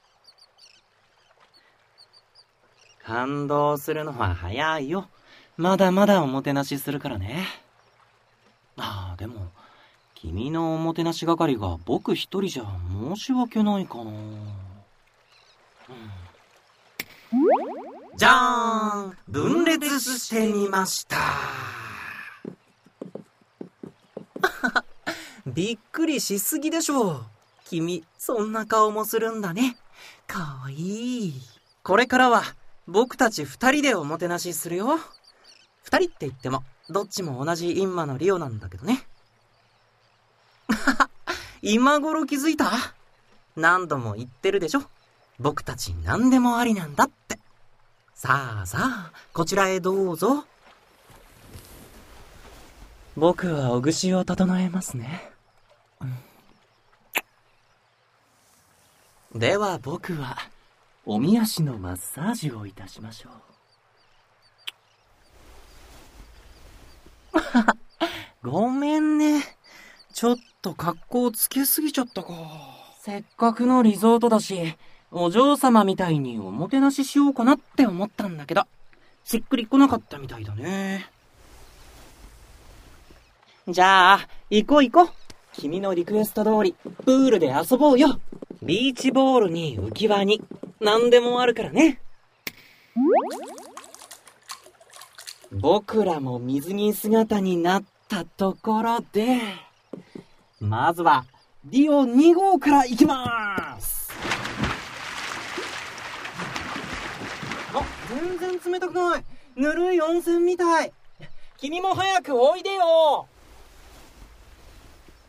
感動するのは早いよ。まだまだおもてなしするからね。ああ、でも、君のおもてなし係が僕一人じゃ申し訳ないかな。うん、じゃーん！分裂してみました。びっくりしすぎでしょう。君、そんな顔もするんだね。かわいい。これからは、僕たち二人でおもてなしするよ。二人って言っても、どっちも同じインマのリオなんだけどね。今頃気づいた？何度も言ってるでしょ。僕たち何でもありなんだって。さあさあ、こちらへどうぞ。僕はお串を整えますね。うん、では僕は、おみ足のマッサージをいたしましょう。ごめんね。ちょっと格好つけすぎちゃったか。せっかくのリゾートだし、お嬢様みたいにおもてなししようかなって思ったんだけど、しっくりこなかったみたいだね。じゃあ、行こう行こう。君のリクエスト通り、プールで遊ぼうよ。ビーチボールに浮き輪に、何でもあるからね。僕らも水着姿になったところで、まずは、ディオに号から行きまーす。あ、全然冷たくない。ぬるい温泉みたい。君も早くおいでよ。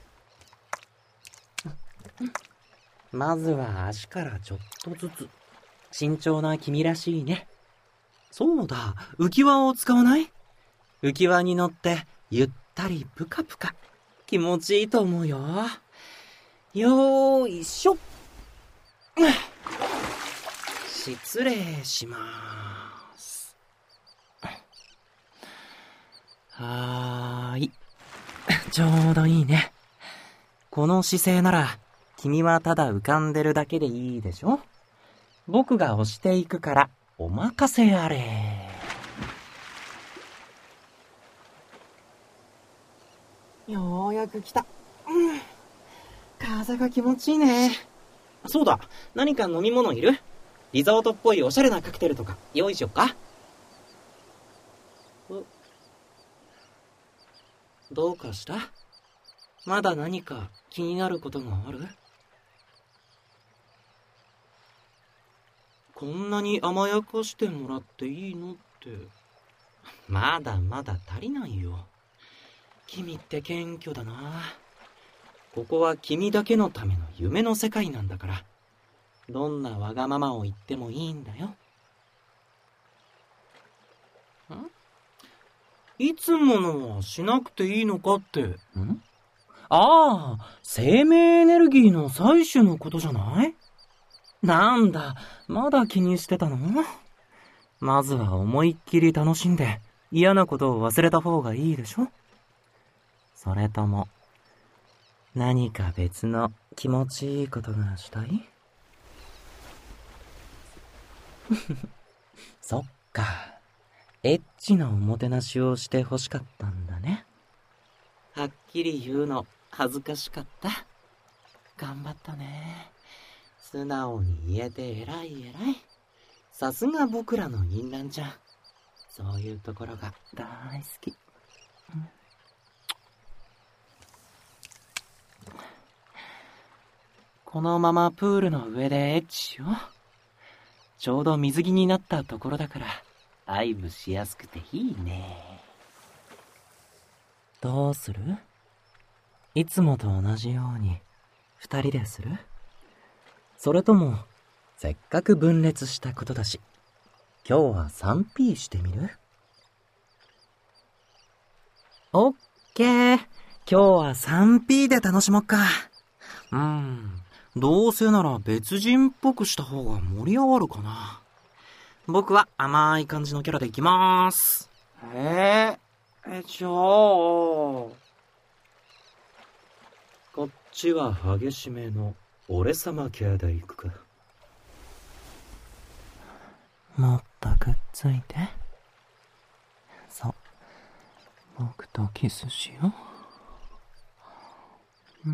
まずは足からちょっとずつ。慎重な君らしいね。そうだ、浮き輪を使わない？浮き輪に乗ってゆったりぷかぷか。気持ちいいと思うよ。よーいしょ。失礼しまーす。はーい。ちょうどいいね。この姿勢なら、君はただ浮かんでるだけでいいでしょ？僕が押していくから、お任せあれ。ようやく来た。うん、風が気持ちいいね。そうだ、何か飲み物いる？リゾートっぽいおしゃれなカクテルとか用意しよっか。どうかした？まだ何か気になることがある？こんなに甘やかしてもらっていいのって。まだまだ足りないよ。君って謙虚だな。ここは君だけのための夢の世界なんだから。どんなわがままを言ってもいいんだよ。ん？いつものはしなくていいのかって。ん？ああ、生命エネルギーの採取のことじゃない？なんだ、まだ気にしてたの？まずは思いっきり楽しんで嫌なことを忘れた方がいいでしょ？それとも、何か別の気持ちいいことがしたい？そっか。エッチなおもてなしをして欲しかったんだね。はっきり言うの恥ずかしかった。頑張ったね。素直に言えて偉い偉い。さすが僕らの銀蘭ちゃん。そういうところが大好き。うん、このままプールの上でエッチしよう。ちょうど水着になったところだから愛撫しやすくていいね。どうする？いつもと同じように二人でする？それともせっかく分裂したことだし今日は スリーピー してみる？オッケー。今日は スリーピー で楽しもっか。うーん、どうせなら別人っぽくした方が盛り上がるかな。僕は甘い感じのキャラでいきまーす。えー、え、じゃあ、こっちは激しめの俺様キャラでいくか。もっとくっついて。そう、僕とキスしよう。うん。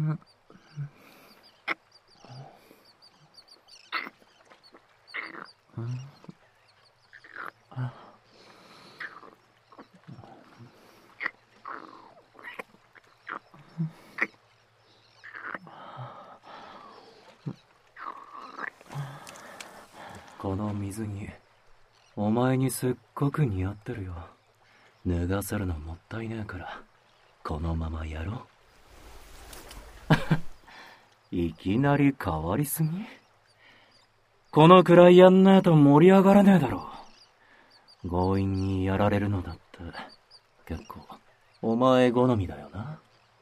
うん、あ、この水着、お前にすっごく似合ってるよ。脱がせるのもったいねえから、このままやろう。いきなり変わりすぎ？このくらいやんねえと盛り上がらねえだろう。強引にやられるのだって結構お前好みだよな。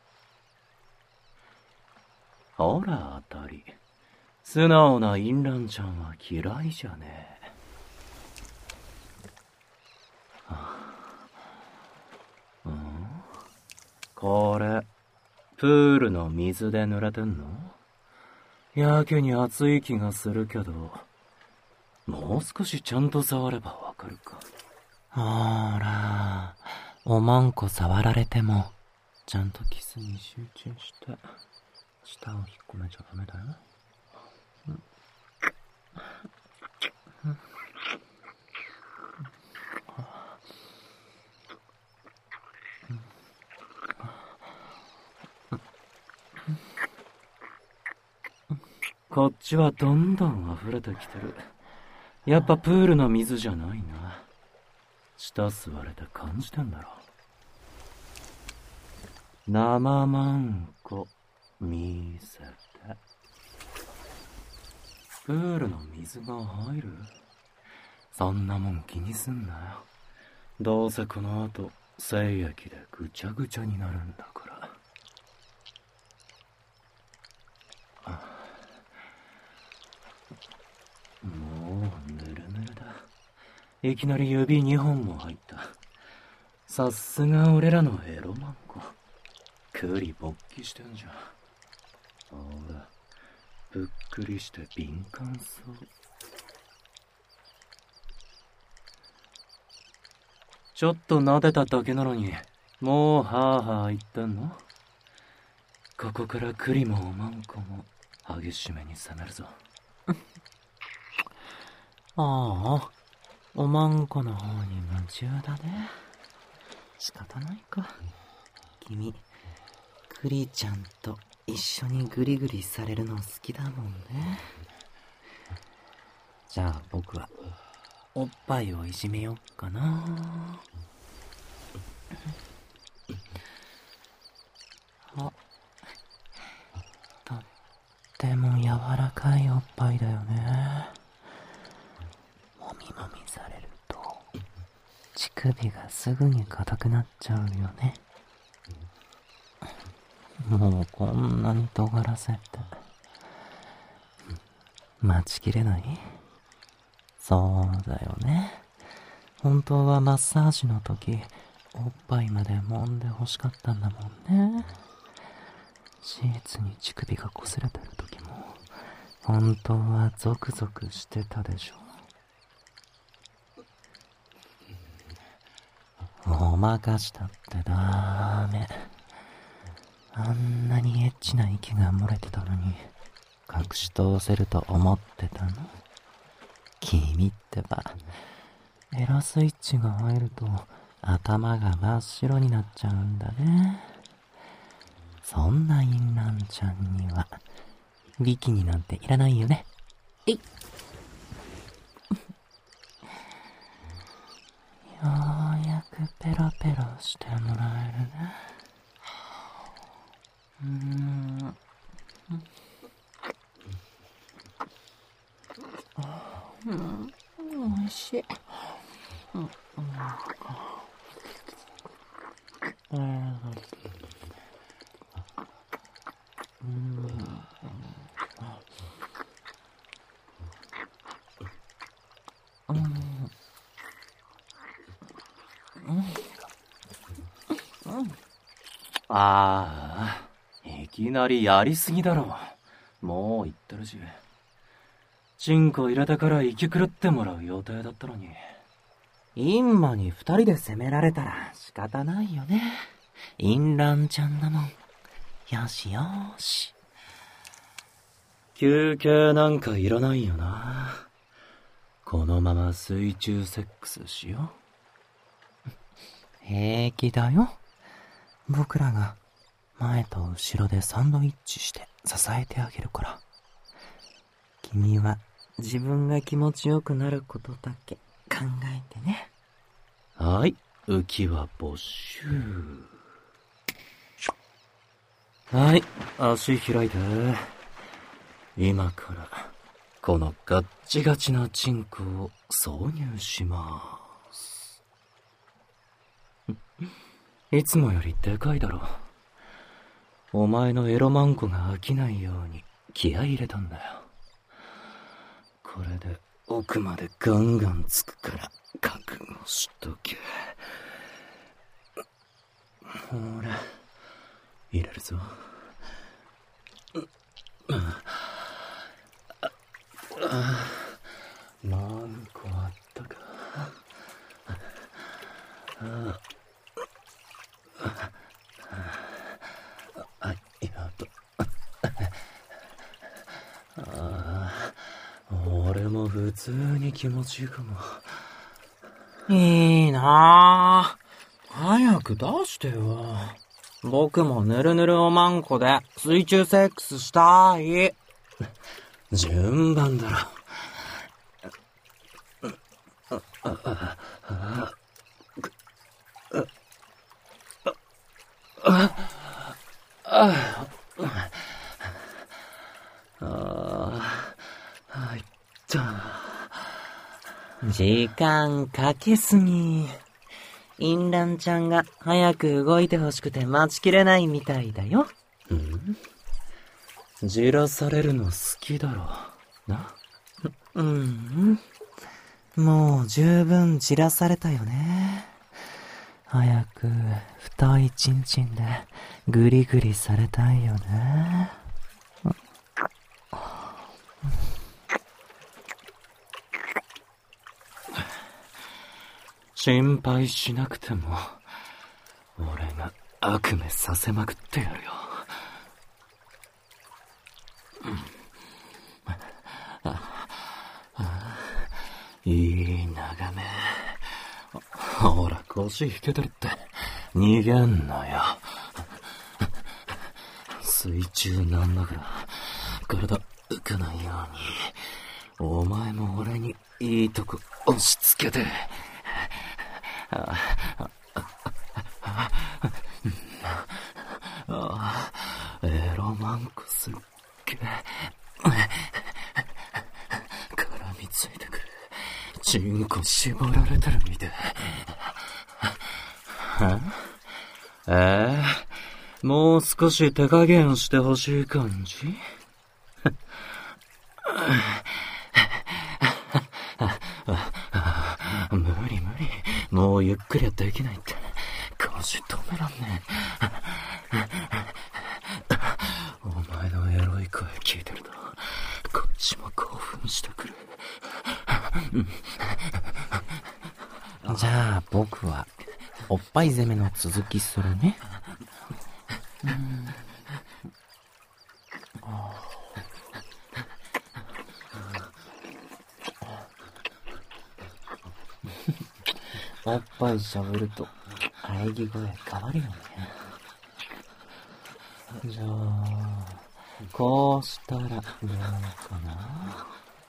ほら当たり、素直なインランちゃんは嫌いじゃねえ。うん？これプールの水で濡れてんの？やけに暑い気がするけど、もう少しちゃんと触ればわかるか。ほら、おまんこ触られても、ちゃんとキスに集中して、舌を引っ込めちゃダメだよ。うん、うん、こっちはどんどん溢れてきてる。やっぱプールの水じゃないな。舌吸われて感じてんだろ。生マンコ見せて。 プールの水が入る？そんなもん気にすんなよ。どうせこの後精液でぐちゃぐちゃになるんだから。もうぬるぬるだ。いきなり指にほんも入った。さすが俺らのエロマンコ。クリ勃起してんじゃん。ほら、ぷっくりして敏感そう。ちょっと撫でただけなのに、もうはぁはぁ言ってんの？ここからクリもおまんこも激しめに攻めるぞ。ああ、おまんこの方に夢中だね。仕方ないか。君、クリちゃんと一緒にグリグリされるの好きだもんね。じゃあ僕はおっぱいをいじめよっかな。あ、とっても柔らかいおっぱいだよね。もみもみされると乳首がすぐに硬くなっちゃうよね。もうこんなに尖らせて待ちきれない？そうだよね。本当はマッサージの時おっぱいまで揉んで欲しかったんだもんね。シーツに乳首が擦れてる時も本当はゾクゾクしてたでしょ。ごまかしたってダメ。あんなにエッチな息が漏れてたのに隠し通せると思ってたの？君ってば、エロスイッチが入ると頭が真っ白になっちゃうんだね。そんなインランちゃんにはビキニなんていらないよね。えいようやくペロペロしてもらえるね。うーん。うん、おいしい。うん、うん、うん、ああ、いきなりやりすぎだろ。もう言ってるし。チンコ入れてから息狂ってもらう予定だったのに。インマに二人で攻められたら仕方ないよね。インランちゃんだもん。よしよし。休憩なんかいらないよな。このまま水中セックスしよう。平気だよ。僕らが前と後ろでサンドイッチして支えてあげるから。君は自分が気持ちよくなることだけ考えてね。はい、浮き輪没収。はい、足開いて。今からこのガッチガチなチンコを挿入します。いつもよりでかいだろ。お前のエロマンコが飽きないように気合い入れたんだよ。これで奥までガンガンつくから覚悟しとけ。ほら、入れるぞ。何個あったか。あ、やっと。ああ、俺も普通に気持ちいいかも。いいなぁ。早く出してよ。僕もぬるぬるおまんこで水中セックスしたい。順番だろ。ああ、 時間かけすぎ。インランちゃんが早く動いてほしくて待ちきれないみたいだよ。ん？じらされるの好きだろうな。うん、もう十分じらされたよね。早く太いチンチンでグリグリされたいよね。心配しなくても俺が悪夢させまくってやるよ。いい眺め。ほら腰引けてるって逃げんなよ。水中なんだから体浮かないようにお前も俺にいいとこ押し付けて。エロマンコすっげえ絡みついてくる。チンコ絞られてるみたい。ええー、もう少し手加減してほしい感じ？無理無理、もうゆっくりはできないって。腰止めらんねえ。お前のエロい声聞いてるとこっちも興奮してくる。じゃあ僕はおっぱい攻めの続きするね。うん、おっぱいしゃぶると喘ぎ声変わるよね。じゃあこうしたらどうかな。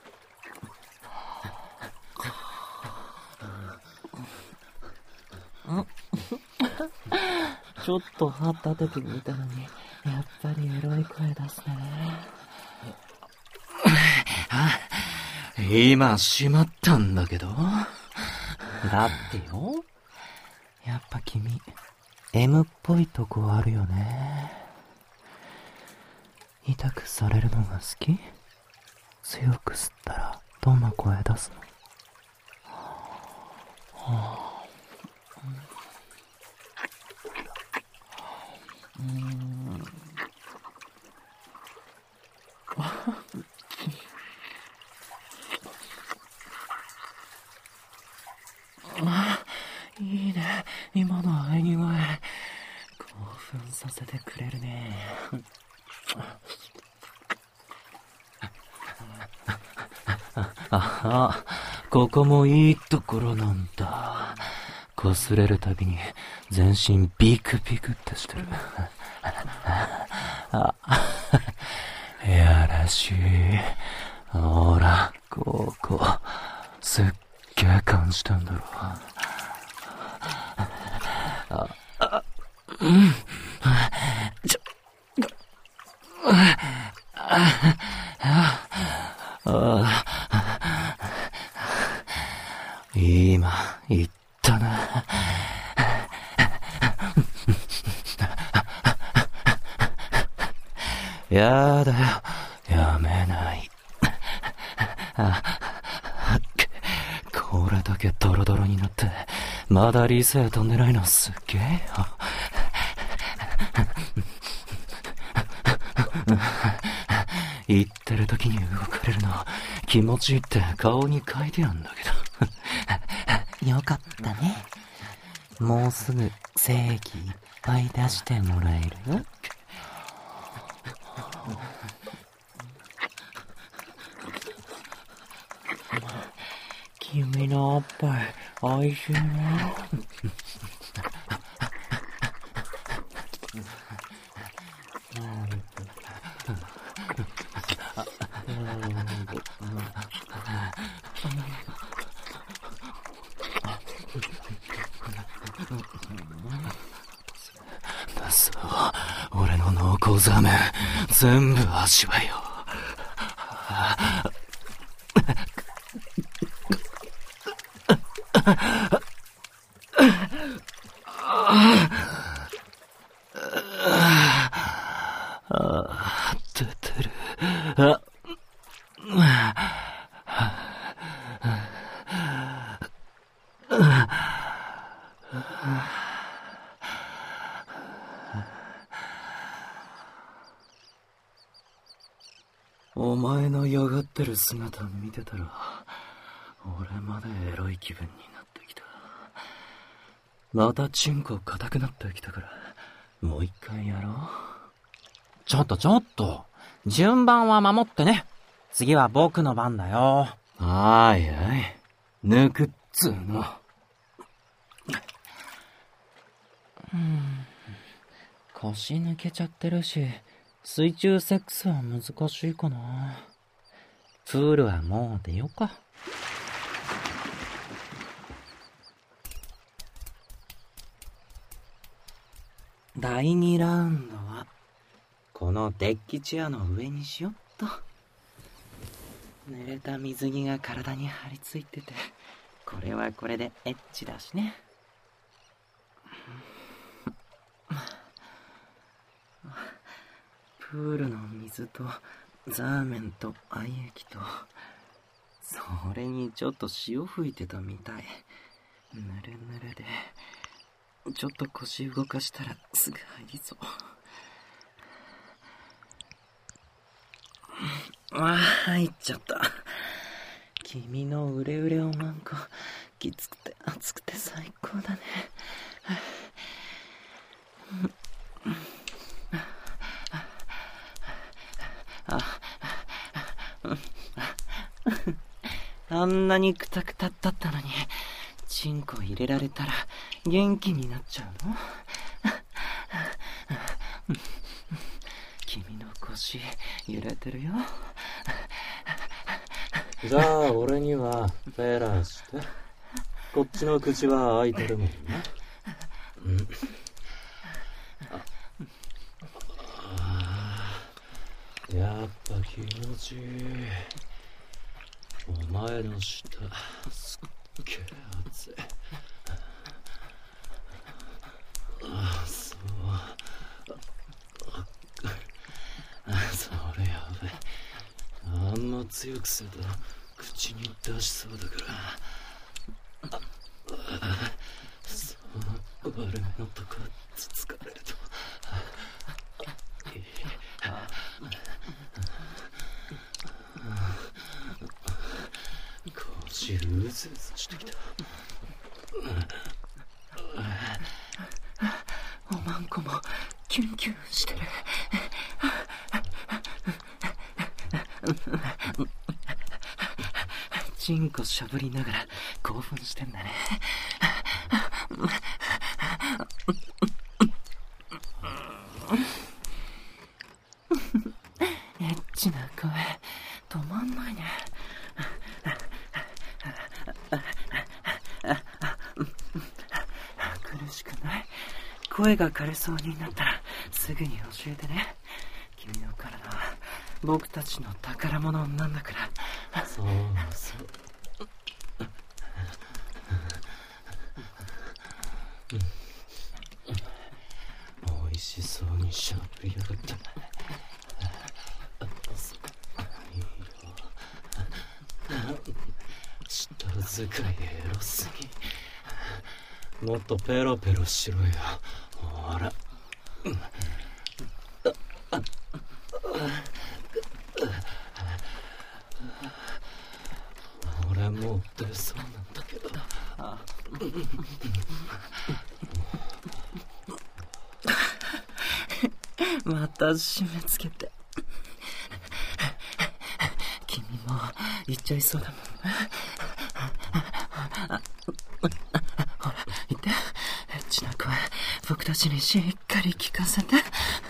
ちょっと歯立ててみたのにやっぱりエロい声出すね。今しまったんだけど。だってよ、やっぱ君 M っぽいとこあるよね。痛くされるのが好き？強く吸ったらどんな声出すの？はあ、うーんあ、いいね、今の喘ぎ声。興奮させてくれるね。ああ、ここもいいところなんだ。擦れるたびに全身ビクビクってしてる。あ、やらしい。ほら、ここすっげえ感じたんだろう。あ、あ、うん、ちょ、あ、あ、あ、今言ったな。やだよ、やめない。これだけドロドロになってまだ理性飛んでないのすっげえよ。言ってる時に動かれるの気持ちいいって顔に書いてあんだけど。よかったね。もうすぐ精液いっぱい出してもらえるよ。君のおっぱいおいしいね。そう、俺の濃厚ザーメン全部味わえよ。 あ、出てる。あ、お前の嫌がってる姿見てたら、俺までエロい気分になってきた。またチンコ硬くなってきたから、もう一回やろう。ちょっとちょっと、順番は守ってね。次は僕の番だよ。はーいはい。抜くっつーの。うん、腰抜けちゃってるし、水中セックスは難しいかな。プールはもう出ようか。だいにラウンドはこのデッキチェアの上にしよっと。濡れた水着が体に張り付いてて、これはこれでエッチだしね。プールの水とザーメンと愛液と、それにちょっと潮吹いてたみたい。ぬるぬるで、ちょっと腰動かしたらすぐ入りそう。ああ、入っちゃった。君のうれうれおまんこ、きつくて熱くて最高だね。あんなにくたくただったのに、チンコ入れられたら元気になっちゃうの？君の腰揺れてるよ。じゃあ俺にはフェラーして、こっちの口は開いてるもんね。うん、ああ、やっぱ気持ちいい。お前の舌すっげえ熱い。ああ、そう。それやべえ。あんま強くすると口に出しそうだから。ああ、そう悪めのとこつつかれると。腰うずうずしてきた。おまんこもキュンキュンしてる。チンコしゃぶりながら興奮してんだね。エッチな声止まんないね。苦しくない？声が枯れそうになったらすぐに教えてね。君の体は僕たちの宝物なんだから。そうそう。おいしそうにしゃぶりやがった。舌使いエロすぎ。もっとペロペロしろよ。ほら。俺もう出そうなんだけど。また締め付けて。君も言っちゃいそうだもんね。ほら、言って。エッチな声、僕たちにしっかり聞かせて。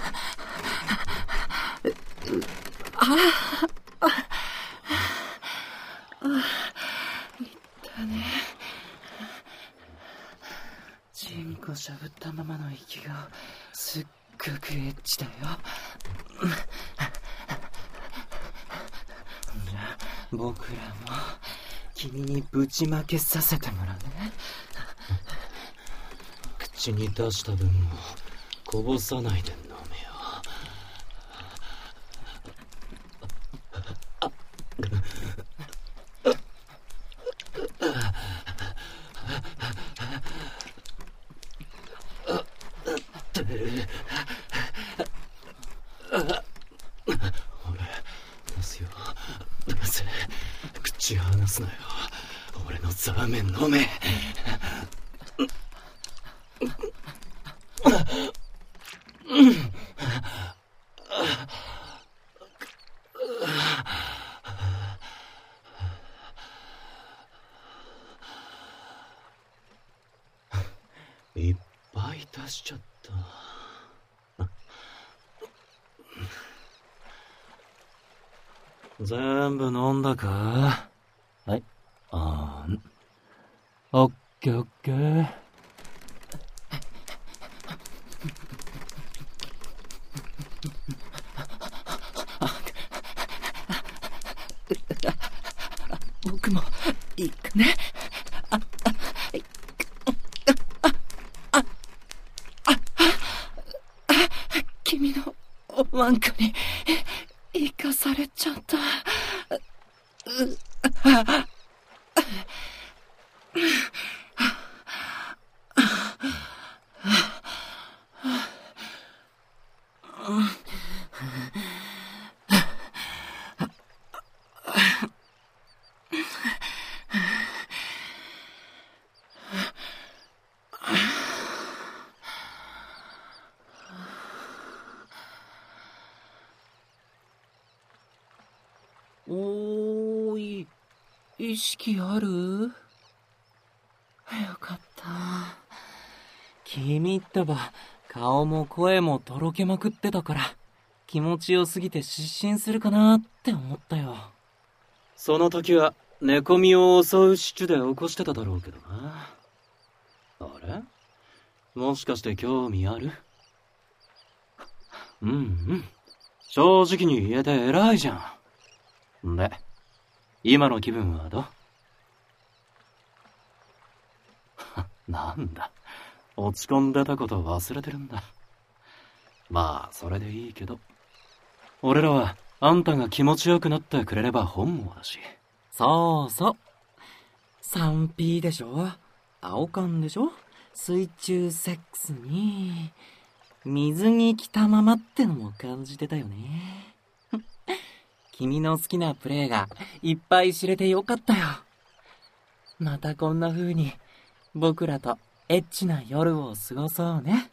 ああ、ああ、言ったね。チンコしゃぶったままの息がすっごくエッチだよ。じゃあ僕らも君にぶちまけさせてもらうね。口に出した分もこぼさないで飲めよ。俺、出すよ。出せ。口離すなよ。俺のザーメン飲め。いっぱい出しちゃった。全部飲んだか？はい。あーん。オッケーオッケー。 僕も行くね。あ、あ、あ、あ、あ、あ、君のおわんこに生かされちゃった。う、あ、おーい、意識ある？よかった。君ってば、顔も声もとろけまくってたから、気持ちよすぎて失神するかなって思ったよ。 その時は寝込みを襲うシチュで起こしてただろうけどな。あれ？もしかして興味ある？うんうん。正直に言えて偉いじゃん。で、今の気分はどう？なんだ、落ち込んでたこと忘れてるんだ。まあ、それでいいけど。俺らは、あんたが気持ちよくなってくれれば本望だし。 そうそう。サンピーでしょ？青缶でしょ？水中セックスに、水に来たままってのも感じてたよね。君の好きなプレーがいっぱい知れてよかったよ。またこんな風に僕らとエッチな夜を過ごそうね。